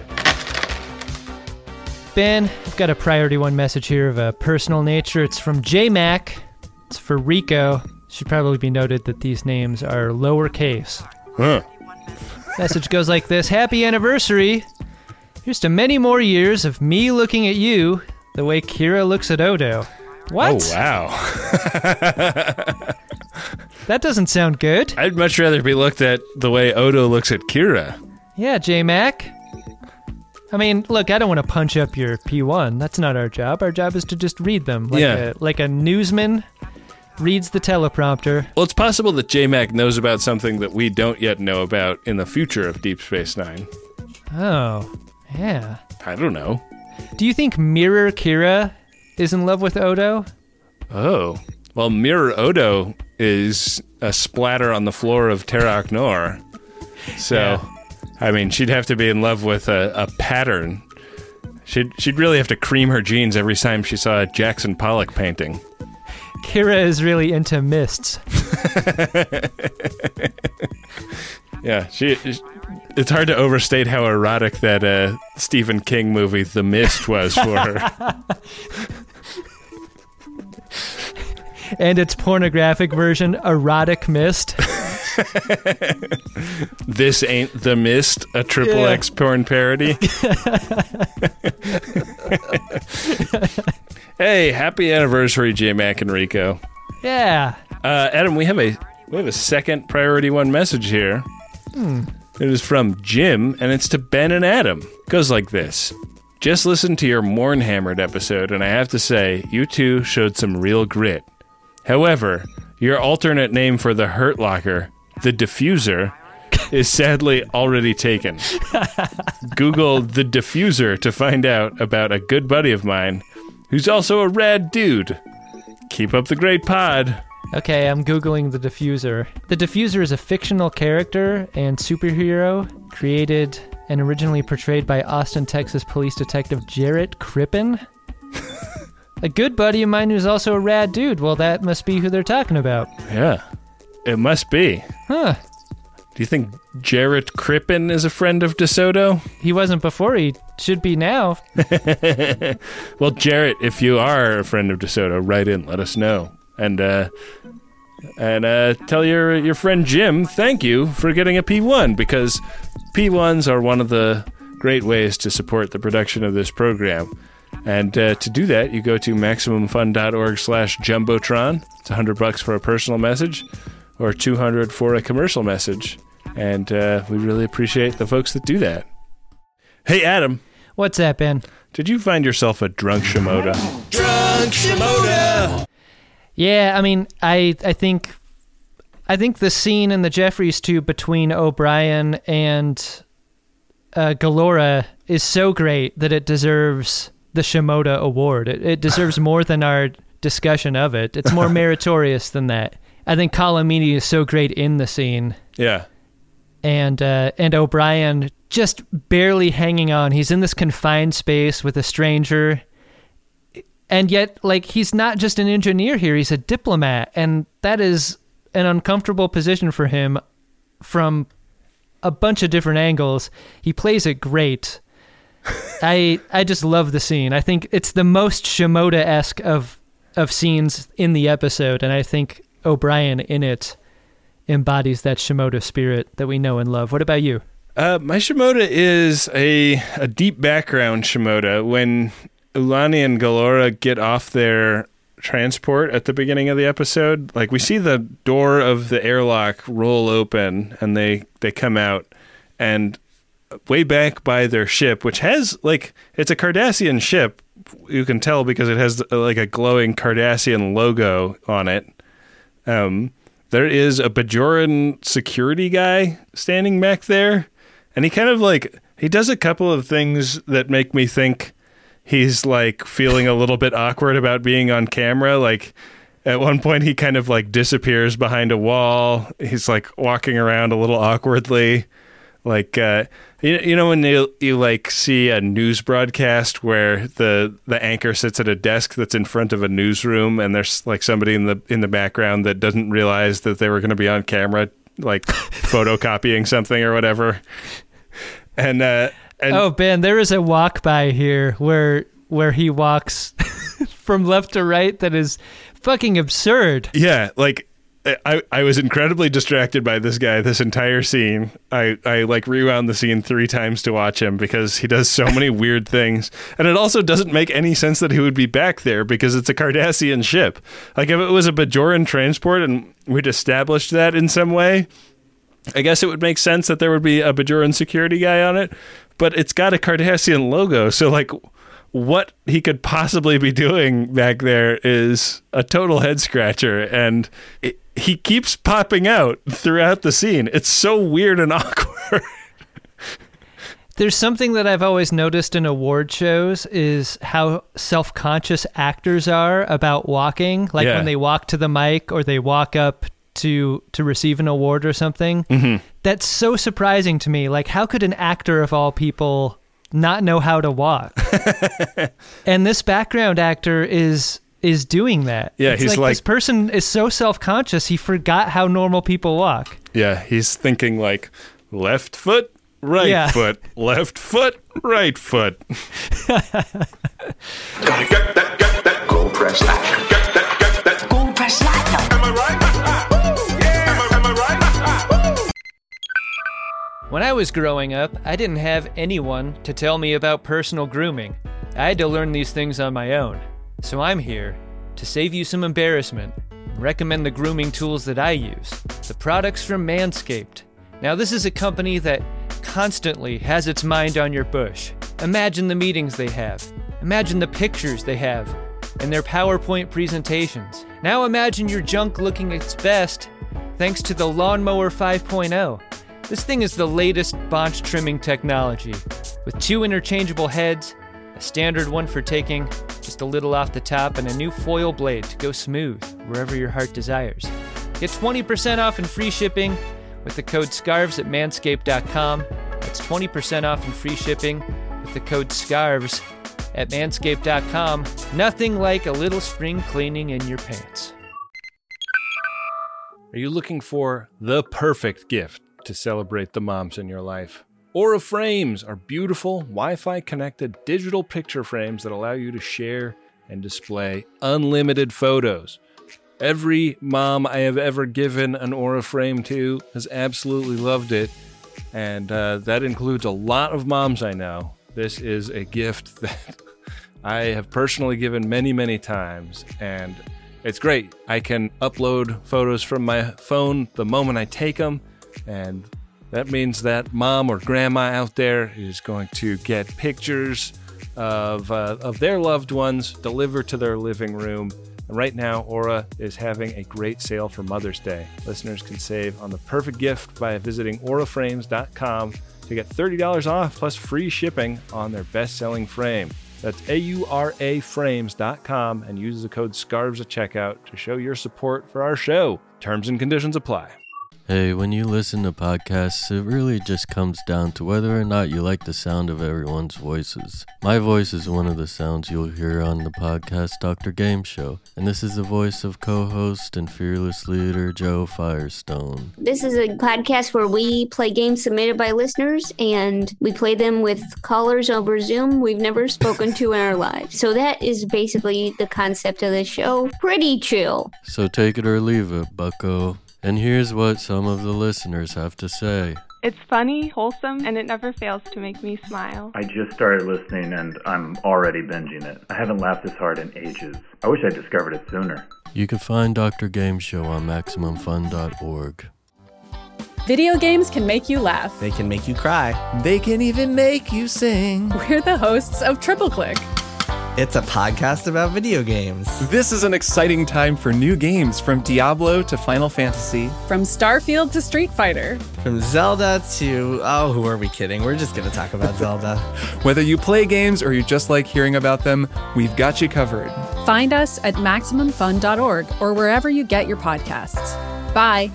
[SPEAKER 1] Ben, I've got a Priority One message here of a personal nature. It's from J Mac. It's for Rico. It should probably be noted that these names are lowercase.
[SPEAKER 2] Huh.
[SPEAKER 1] Message goes like this. Happy anniversary. Here's to many more years of me looking at you the way Kira looks at Odo. What?
[SPEAKER 2] Oh, wow.
[SPEAKER 1] That doesn't sound good.
[SPEAKER 2] I'd much rather be looked at the way Odo looks at Kira.
[SPEAKER 1] Yeah, J-Mac. I mean, look, I don't want to punch up your P one. That's not our job. Our job is to just read them. Like
[SPEAKER 2] Yeah.
[SPEAKER 1] A, like a newsman reads the teleprompter.
[SPEAKER 2] Well, it's possible that J-Mac knows about something that we don't yet know about in the future of Deep Space Nine.
[SPEAKER 1] Oh, yeah.
[SPEAKER 2] I don't know.
[SPEAKER 1] Do you think Mirror Kira is in love with Odo?
[SPEAKER 2] Oh. Well, Mirror Odo is a splatter on the floor of Terok Nor. So, yeah. I mean, she'd have to be in love with a, a pattern. She'd, she'd really have to cream her jeans every time she saw a Jackson Pollock painting.
[SPEAKER 1] Kira is really into mists.
[SPEAKER 2] Yeah, she... It's hard to overstate how erotic that uh, Stephen King movie, The Mist, was for her.
[SPEAKER 1] And its pornographic version, Erotic Mist.
[SPEAKER 2] This Ain't The Mist, a triple
[SPEAKER 1] Yeah.
[SPEAKER 2] X porn parody. Hey, happy anniversary, J-Mac and Rico.
[SPEAKER 1] Yeah.
[SPEAKER 2] Uh, Adam, we have a we have a second priority one message here.
[SPEAKER 1] Hmm.
[SPEAKER 2] It is from Jim, and it's to Ben and Adam. It goes like this. Just listened to your Mournhammered episode, and I have to say, you two showed some real grit. However, your alternate name for the Hurt Locker, the Diffuser, is sadly already taken. Google the Diffuser to find out about a good buddy of mine, who's also a rad dude. Keep up the great pod.
[SPEAKER 1] Okay, I'm Googling the Diffuser. The Diffuser is a fictional character and superhero created and originally portrayed by Austin, Texas police detective Jarrett Crippen. A good buddy of mine who's also a rad dude. Well, that must be who they're talking about.
[SPEAKER 2] Yeah, it must be.
[SPEAKER 1] Huh.
[SPEAKER 2] Do you think Jarrett Crippen is a friend of DeSoto?
[SPEAKER 1] He wasn't before, he should be now.
[SPEAKER 2] Well, Jarrett, if you are a friend of DeSoto, write in, let us know. And uh, and uh, tell your your friend Jim thank you for getting a P one, because P ones are one of the great ways to support the production of this program. And uh, to do that, you go to MaximumFun.org slash Jumbotron. It's one hundred bucks for a personal message, or two hundred for a commercial message. And uh, we really appreciate the folks that do that. Hey, Adam.
[SPEAKER 1] What's that, Ben?
[SPEAKER 2] Did you find yourself a drunk Shimoda?
[SPEAKER 17] Drunk Shimoda!
[SPEAKER 1] Yeah, I mean, I I think I think the scene in the Jeffries tube between O'Brien and uh, Galora is so great that it deserves the Shimoda Award. It, it deserves more than our discussion of it. It's more meritorious than that. I think Colomini is so great in the scene.
[SPEAKER 2] Yeah.
[SPEAKER 1] And uh, and O'Brien just barely hanging on. He's in this confined space with a stranger. And yet, like, he's not just an engineer here, he's a diplomat. And that is an uncomfortable position for him from a bunch of different angles. He plays it great. I I just love the scene. I think it's the most Shimoda-esque of, of scenes in the episode. And I think O'Brien in it embodies that Shimoda spirit that we know and love. What about you?
[SPEAKER 2] Uh, my Shimoda is a, a deep background Shimoda. When Ulani and Galora get off their transport at the beginning of the episode, like, we see the door of the airlock roll open and they, they come out, and way back by their ship, which has, like, it's a Cardassian ship, you can tell because it has like a glowing Cardassian logo on it. Um, there is a Bajoran security guy standing back there, and he kind of like, he does a couple of things that make me think he's like feeling a little bit awkward about being on camera. Like, at one point he kind of like disappears behind a wall. He's like walking around a little awkwardly. Like, uh, you, you know, when you, you like see a news broadcast where the, the anchor sits at a desk that's in front of a newsroom, and there's like somebody in the, in the background that doesn't realize that they were going to be on camera, like photocopying something or whatever. And, uh, And,
[SPEAKER 1] oh, Ben, there is a walk by here where where he walks from left to right that is fucking absurd.
[SPEAKER 2] Yeah, like, I, I was incredibly distracted by this guy this entire scene. I, I like rewound the scene three times to watch him because he does so many weird things. And it also doesn't make any sense that he would be back there because it's a Cardassian ship. Like if it was a Bajoran transport and we'd established that in some way, I guess it would make sense that there would be a Bajoran security guy on it. But it's got a Cardassian logo. So like what he could possibly be doing back there is a total head scratcher. And it, he keeps popping out throughout the scene. It's so weird and awkward.
[SPEAKER 1] There's something that I've always noticed in award shows is how self-conscious actors are about walking. Like yeah. when they walk to the mic or they walk up to to receive an award or something. Mm-hmm. That's so surprising to me. Like, how could an actor of all people not know how to walk? And this background actor is... is doing that.
[SPEAKER 2] Yeah,
[SPEAKER 1] it's
[SPEAKER 2] he's
[SPEAKER 1] like,
[SPEAKER 2] like
[SPEAKER 1] this person is so self-conscious he forgot how normal people walk.
[SPEAKER 2] Yeah, he's thinking like left foot, right yeah. foot, left foot, right foot.
[SPEAKER 13] Gotta get that, get that, go press that, get that, get that, go press that. Am I right? Ah, yeah. Am I, am I right? Ah,
[SPEAKER 1] when I was growing up, I didn't have anyone to tell me about personal grooming. I had to learn these things on my own. So I'm here to save you some embarrassment and recommend the grooming tools that I use, the products from Manscaped. Now, this is a company that constantly has its mind on your bush. Imagine the meetings they have. Imagine the pictures they have and their PowerPoint presentations. Now imagine your junk looking its best thanks to the Lawnmower five point oh. This thing is the latest bonch trimming technology with two interchangeable heads, a standard one for taking just a little off the top, and a new foil blade to go smooth wherever your heart desires. Get twenty percent off and free shipping with the code SCARVES at manscaped dot com. That's twenty percent off and free shipping with the code SCARVES at manscaped dot com. Nothing like a little spring cleaning in your pants.
[SPEAKER 2] Are you looking for the perfect gift to celebrate the moms in your life? Aura Frames are beautiful, Wi-Fi connected digital picture frames that allow you to share and display unlimited photos. Every mom I have ever given an Aura Frame to has absolutely loved it, and uh, that includes a lot of moms I know. This is a gift that I have personally given many, many times, and it's great. I can upload photos from my phone the moment I take them, and that means that mom or grandma out there is going to get pictures of uh, of their loved ones delivered to their living room. And right now, Aura is having a great sale for Mother's Day. Listeners can save on the perfect gift by visiting aura frames dot com to get thirty dollars off plus free shipping on their best-selling frame. That's A U R A frames dot com and use the code SCARVES at checkout to show your support for our show. Terms and conditions apply.
[SPEAKER 18] Hey, when you listen to podcasts, it really just comes down to whether or not you like the sound of everyone's voices. My voice is one of the sounds you'll hear on the podcast Doctor Game Show, and this is the voice of co-host and fearless leader Joe Firestone.
[SPEAKER 19] This is a podcast where we play games submitted by listeners, and we play them with callers over Zoom we've never spoken to in our lives. So that is basically the concept of the show. Pretty chill.
[SPEAKER 18] So take it or leave it, bucko. And here's what some of the listeners have to say.
[SPEAKER 20] It's funny, wholesome, and it never fails to make me smile.
[SPEAKER 21] I just started listening and I'm already binging it. I haven't laughed this hard in ages. I wish I discovered it sooner.
[SPEAKER 18] You can find Doctor Game Show on maximum fun dot org.
[SPEAKER 22] Video games can make you laugh.
[SPEAKER 23] They can make you cry. They can even make you sing.
[SPEAKER 22] We're the hosts of Triple Click.
[SPEAKER 23] It's a podcast about video games.
[SPEAKER 24] This is an exciting time for new games, from Diablo to Final Fantasy.
[SPEAKER 22] From Starfield to Street Fighter.
[SPEAKER 23] From Zelda to... Oh, who are we kidding? We're just going to talk about Zelda.
[SPEAKER 24] Whether you play games or you just like hearing about them, we've got you covered.
[SPEAKER 22] Find us at maximum fun dot org or wherever you get your podcasts. Bye.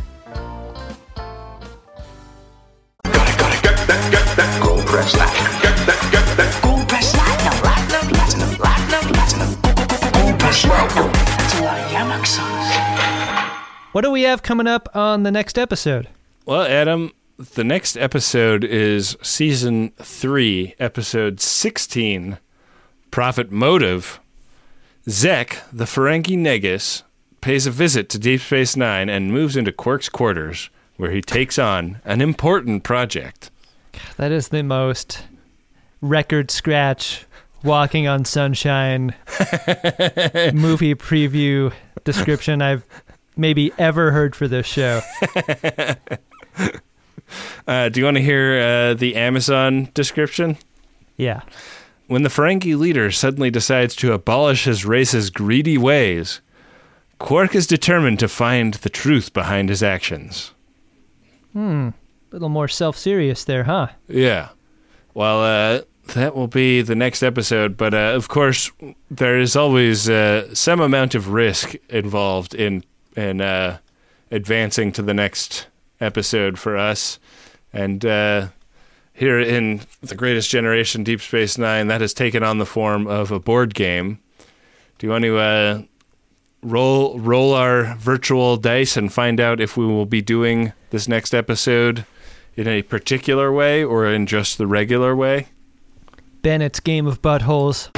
[SPEAKER 13] Gotta, gotta get that, get that, go press that, get that, get that, go press that. Platinum, platinum, platinum, go press that. That's a lot of Yamak songs.
[SPEAKER 1] What do we have coming up on the next episode?
[SPEAKER 2] Well, Adam, the next episode is season three, episode sixteen, Profit Motive. Zek, the Ferengi Negus, pays a visit to Deep Space Nine and moves into Quark's quarters, where he takes on an important project.
[SPEAKER 1] That is the most record scratch, walking on sunshine movie preview description I've maybe ever heard for this show.
[SPEAKER 2] uh, do you want to hear uh, the Amazon description?
[SPEAKER 1] Yeah.
[SPEAKER 2] When the Ferengi leader suddenly decides to abolish his race's greedy ways, Quark is determined to find the truth behind his actions.
[SPEAKER 1] Hmm. A little more self-serious there, huh?
[SPEAKER 2] Yeah. Well, uh, that will be the next episode, but uh, of course, there is always uh, some amount of risk involved in in uh, advancing to the next episode for us. And uh, here in The Greatest Generation, Deep Space Nine, that has taken on the form of a board game. Do you want to uh, roll roll our virtual dice and find out if we will be doing this next episode in a particular way or in just the regular way?
[SPEAKER 1] Bennett's Game of Buttholes.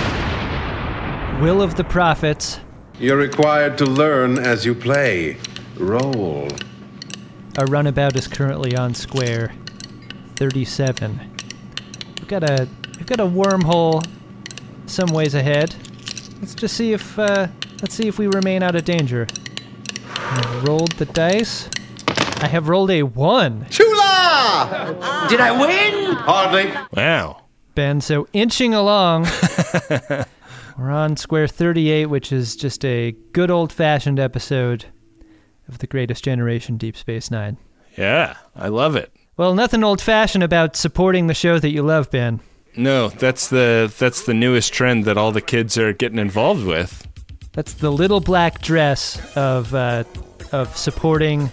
[SPEAKER 1] Will of the Prophets.
[SPEAKER 5] You're required to learn as you play. Roll.
[SPEAKER 1] Our runabout is currently on square thirty-seven. We've got a we've got a wormhole some ways ahead. Let's just see if uh, let's see if we remain out of danger. I've rolled the dice. I have rolled a one.
[SPEAKER 5] Chula!
[SPEAKER 11] Did I win?
[SPEAKER 5] Hardly.
[SPEAKER 2] Wow.
[SPEAKER 1] Ben, so inching along. We're on square thirty-eight, which is just a good old-fashioned episode of The Greatest Generation, Deep Space Nine.
[SPEAKER 2] Yeah, I love it.
[SPEAKER 1] Well, nothing old-fashioned about supporting the show that you love, Ben.
[SPEAKER 2] No, that's the that's the newest trend that all the kids are getting involved with.
[SPEAKER 1] That's the little black dress of uh, of supporting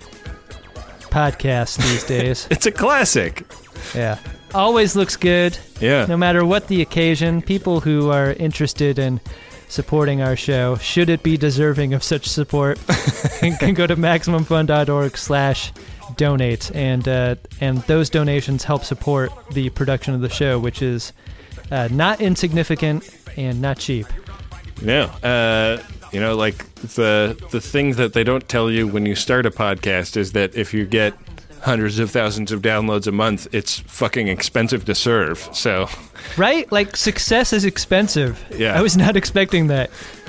[SPEAKER 1] podcasts these days.
[SPEAKER 2] It's a classic.
[SPEAKER 1] Yeah. Always looks good.
[SPEAKER 2] Yeah.
[SPEAKER 1] No matter what the occasion, people who are interested in supporting our show, should it be deserving of such support, can, can go to MaximumFun.org slash donate. And, uh, and those donations help support the production of the show, which is uh, not insignificant and not cheap.
[SPEAKER 2] No. Uh, you know, like the the thing that they don't tell you when you start a podcast is that if you get hundreds of thousands of downloads a month, it's fucking expensive to serve. So,
[SPEAKER 1] right? Like, success is expensive.
[SPEAKER 2] Yeah.
[SPEAKER 1] I was not expecting that.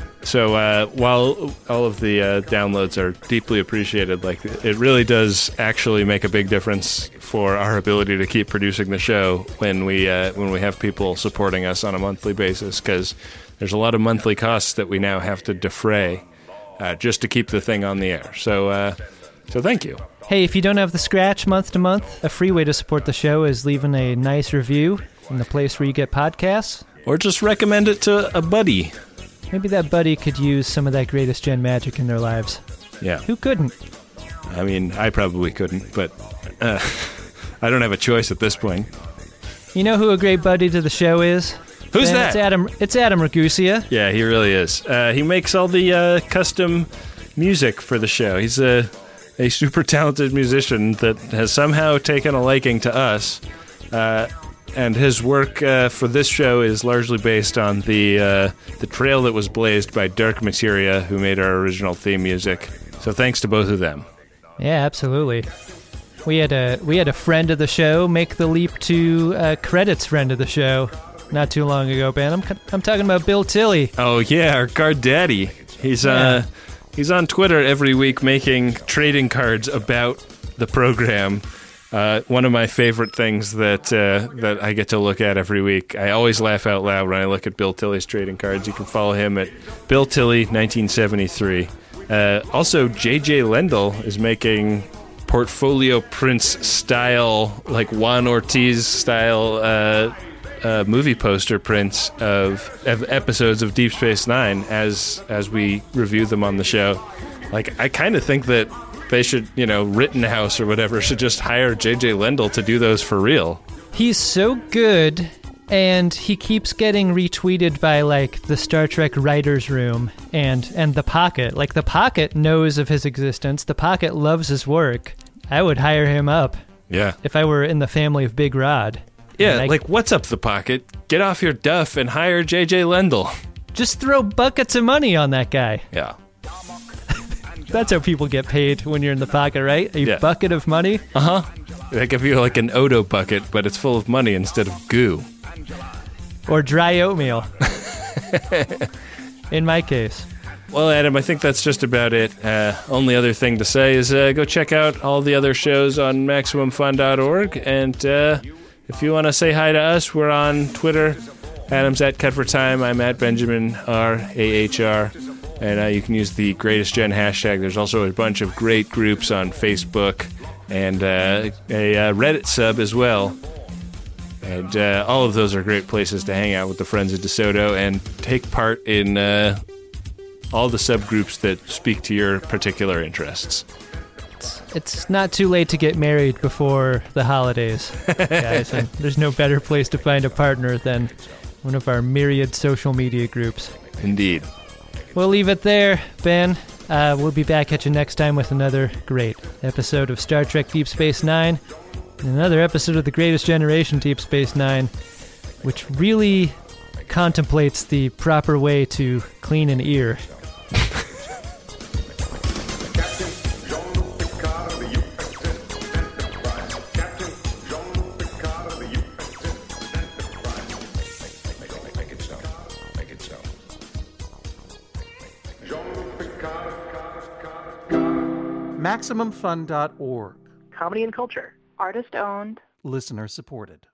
[SPEAKER 2] So uh, while all of the uh, downloads are deeply appreciated, like it really does actually make a big difference for our ability to keep producing the show when we uh, when we have people supporting us on a monthly basis, because there's a lot of monthly costs that we now have to defray uh, just to keep the thing on the air. So, uh, so thank you.
[SPEAKER 1] Hey, if you don't have the scratch month to month, a free way to support the show is leaving a nice review in the place where you get podcasts.
[SPEAKER 2] Or just recommend it to a buddy.
[SPEAKER 1] Maybe that buddy could use some of that Greatest Gen magic in their lives.
[SPEAKER 2] Yeah.
[SPEAKER 1] Who couldn't?
[SPEAKER 2] I mean, I probably couldn't, but uh, I don't have a choice at this point.
[SPEAKER 1] You know who a great buddy to the show is?
[SPEAKER 2] Who's
[SPEAKER 1] ben,
[SPEAKER 2] that?
[SPEAKER 1] It's Adam, it's Adam Ragusia.
[SPEAKER 2] Yeah, he really is. Uh, he makes all the uh, custom music for the show. He's a... a super talented musician that has somehow taken a liking to us, uh, and his work uh, for this show is largely based on the uh, the trail that was blazed by Dark Materia, who made our original theme music. So thanks to both of them.
[SPEAKER 1] Yeah, absolutely. We had a we had a friend of the show make the leap to uh, credits friend of the show not too long ago, Ben. I'm I'm talking about Bill Tilley.
[SPEAKER 2] Oh yeah, our card daddy. He's yeah. uh. He's on Twitter every week making trading cards about the program. Uh, one of my favorite things that uh, that I get to look at every week. I always laugh out loud when I look at Bill Tilley's trading cards. You can follow him at Bill Tilley nineteen seventy-three. Uh, also, J J Lendl is making portfolio prints style, like Juan Ortiz style uh, uh, movie poster prints of, of episodes of Deep Space Nine as as we review them on the show. Like, I kind of think that they should, you know, Rittenhouse or whatever should just hire J J Lendl to do those for real.
[SPEAKER 1] He's so good, and he keeps getting retweeted by, like, the Star Trek writers' room and, and The Pocket. Like, The Pocket knows of his existence. The Pocket loves his work. I would hire him up.
[SPEAKER 2] Yeah.
[SPEAKER 1] If I were in the family of Big Rod.
[SPEAKER 2] Yeah,
[SPEAKER 1] I,
[SPEAKER 2] like, what's up, The Pocket? Get off your duff and hire J J Lendl.
[SPEAKER 1] Just throw buckets of money on that guy.
[SPEAKER 2] Yeah.
[SPEAKER 1] That's how people get paid when you're in the pocket, right? A
[SPEAKER 2] Yeah.
[SPEAKER 1] bucket of money.
[SPEAKER 2] Uh huh. They give you like an Odo bucket, but it's full of money instead of goo.
[SPEAKER 1] Or dry oatmeal. In my case.
[SPEAKER 2] Well, Adam, I think that's just about it. Uh, only other thing to say is uh, go check out all the other shows on Maximum Fun dot org. And uh, if you want to say hi to us, we're on Twitter. Adam's at Cut for Time. I'm at Benjamin R A H R. And uh, you can use the Greatest Gen hashtag. There's also a bunch of great groups on Facebook and uh, a uh, Reddit sub as well. And uh, all of those are great places to hang out with the friends of DeSoto and take part in uh, all the subgroups that speak to your particular interests.
[SPEAKER 1] It's, it's not too late to get married before the holidays, guys. And there's no better place to find a partner than one of our myriad social media groups.
[SPEAKER 2] Indeed.
[SPEAKER 1] We'll leave it there, Ben. Uh, we'll be back at you next time with another great episode of Star Trek Deep Space Nine. And another episode of The Greatest Generation Deep Space Nine, which really contemplates the proper way to clean an ear.
[SPEAKER 6] Maximum Fun dot org.
[SPEAKER 7] Comedy and culture. Artist owned.
[SPEAKER 6] Listener supported.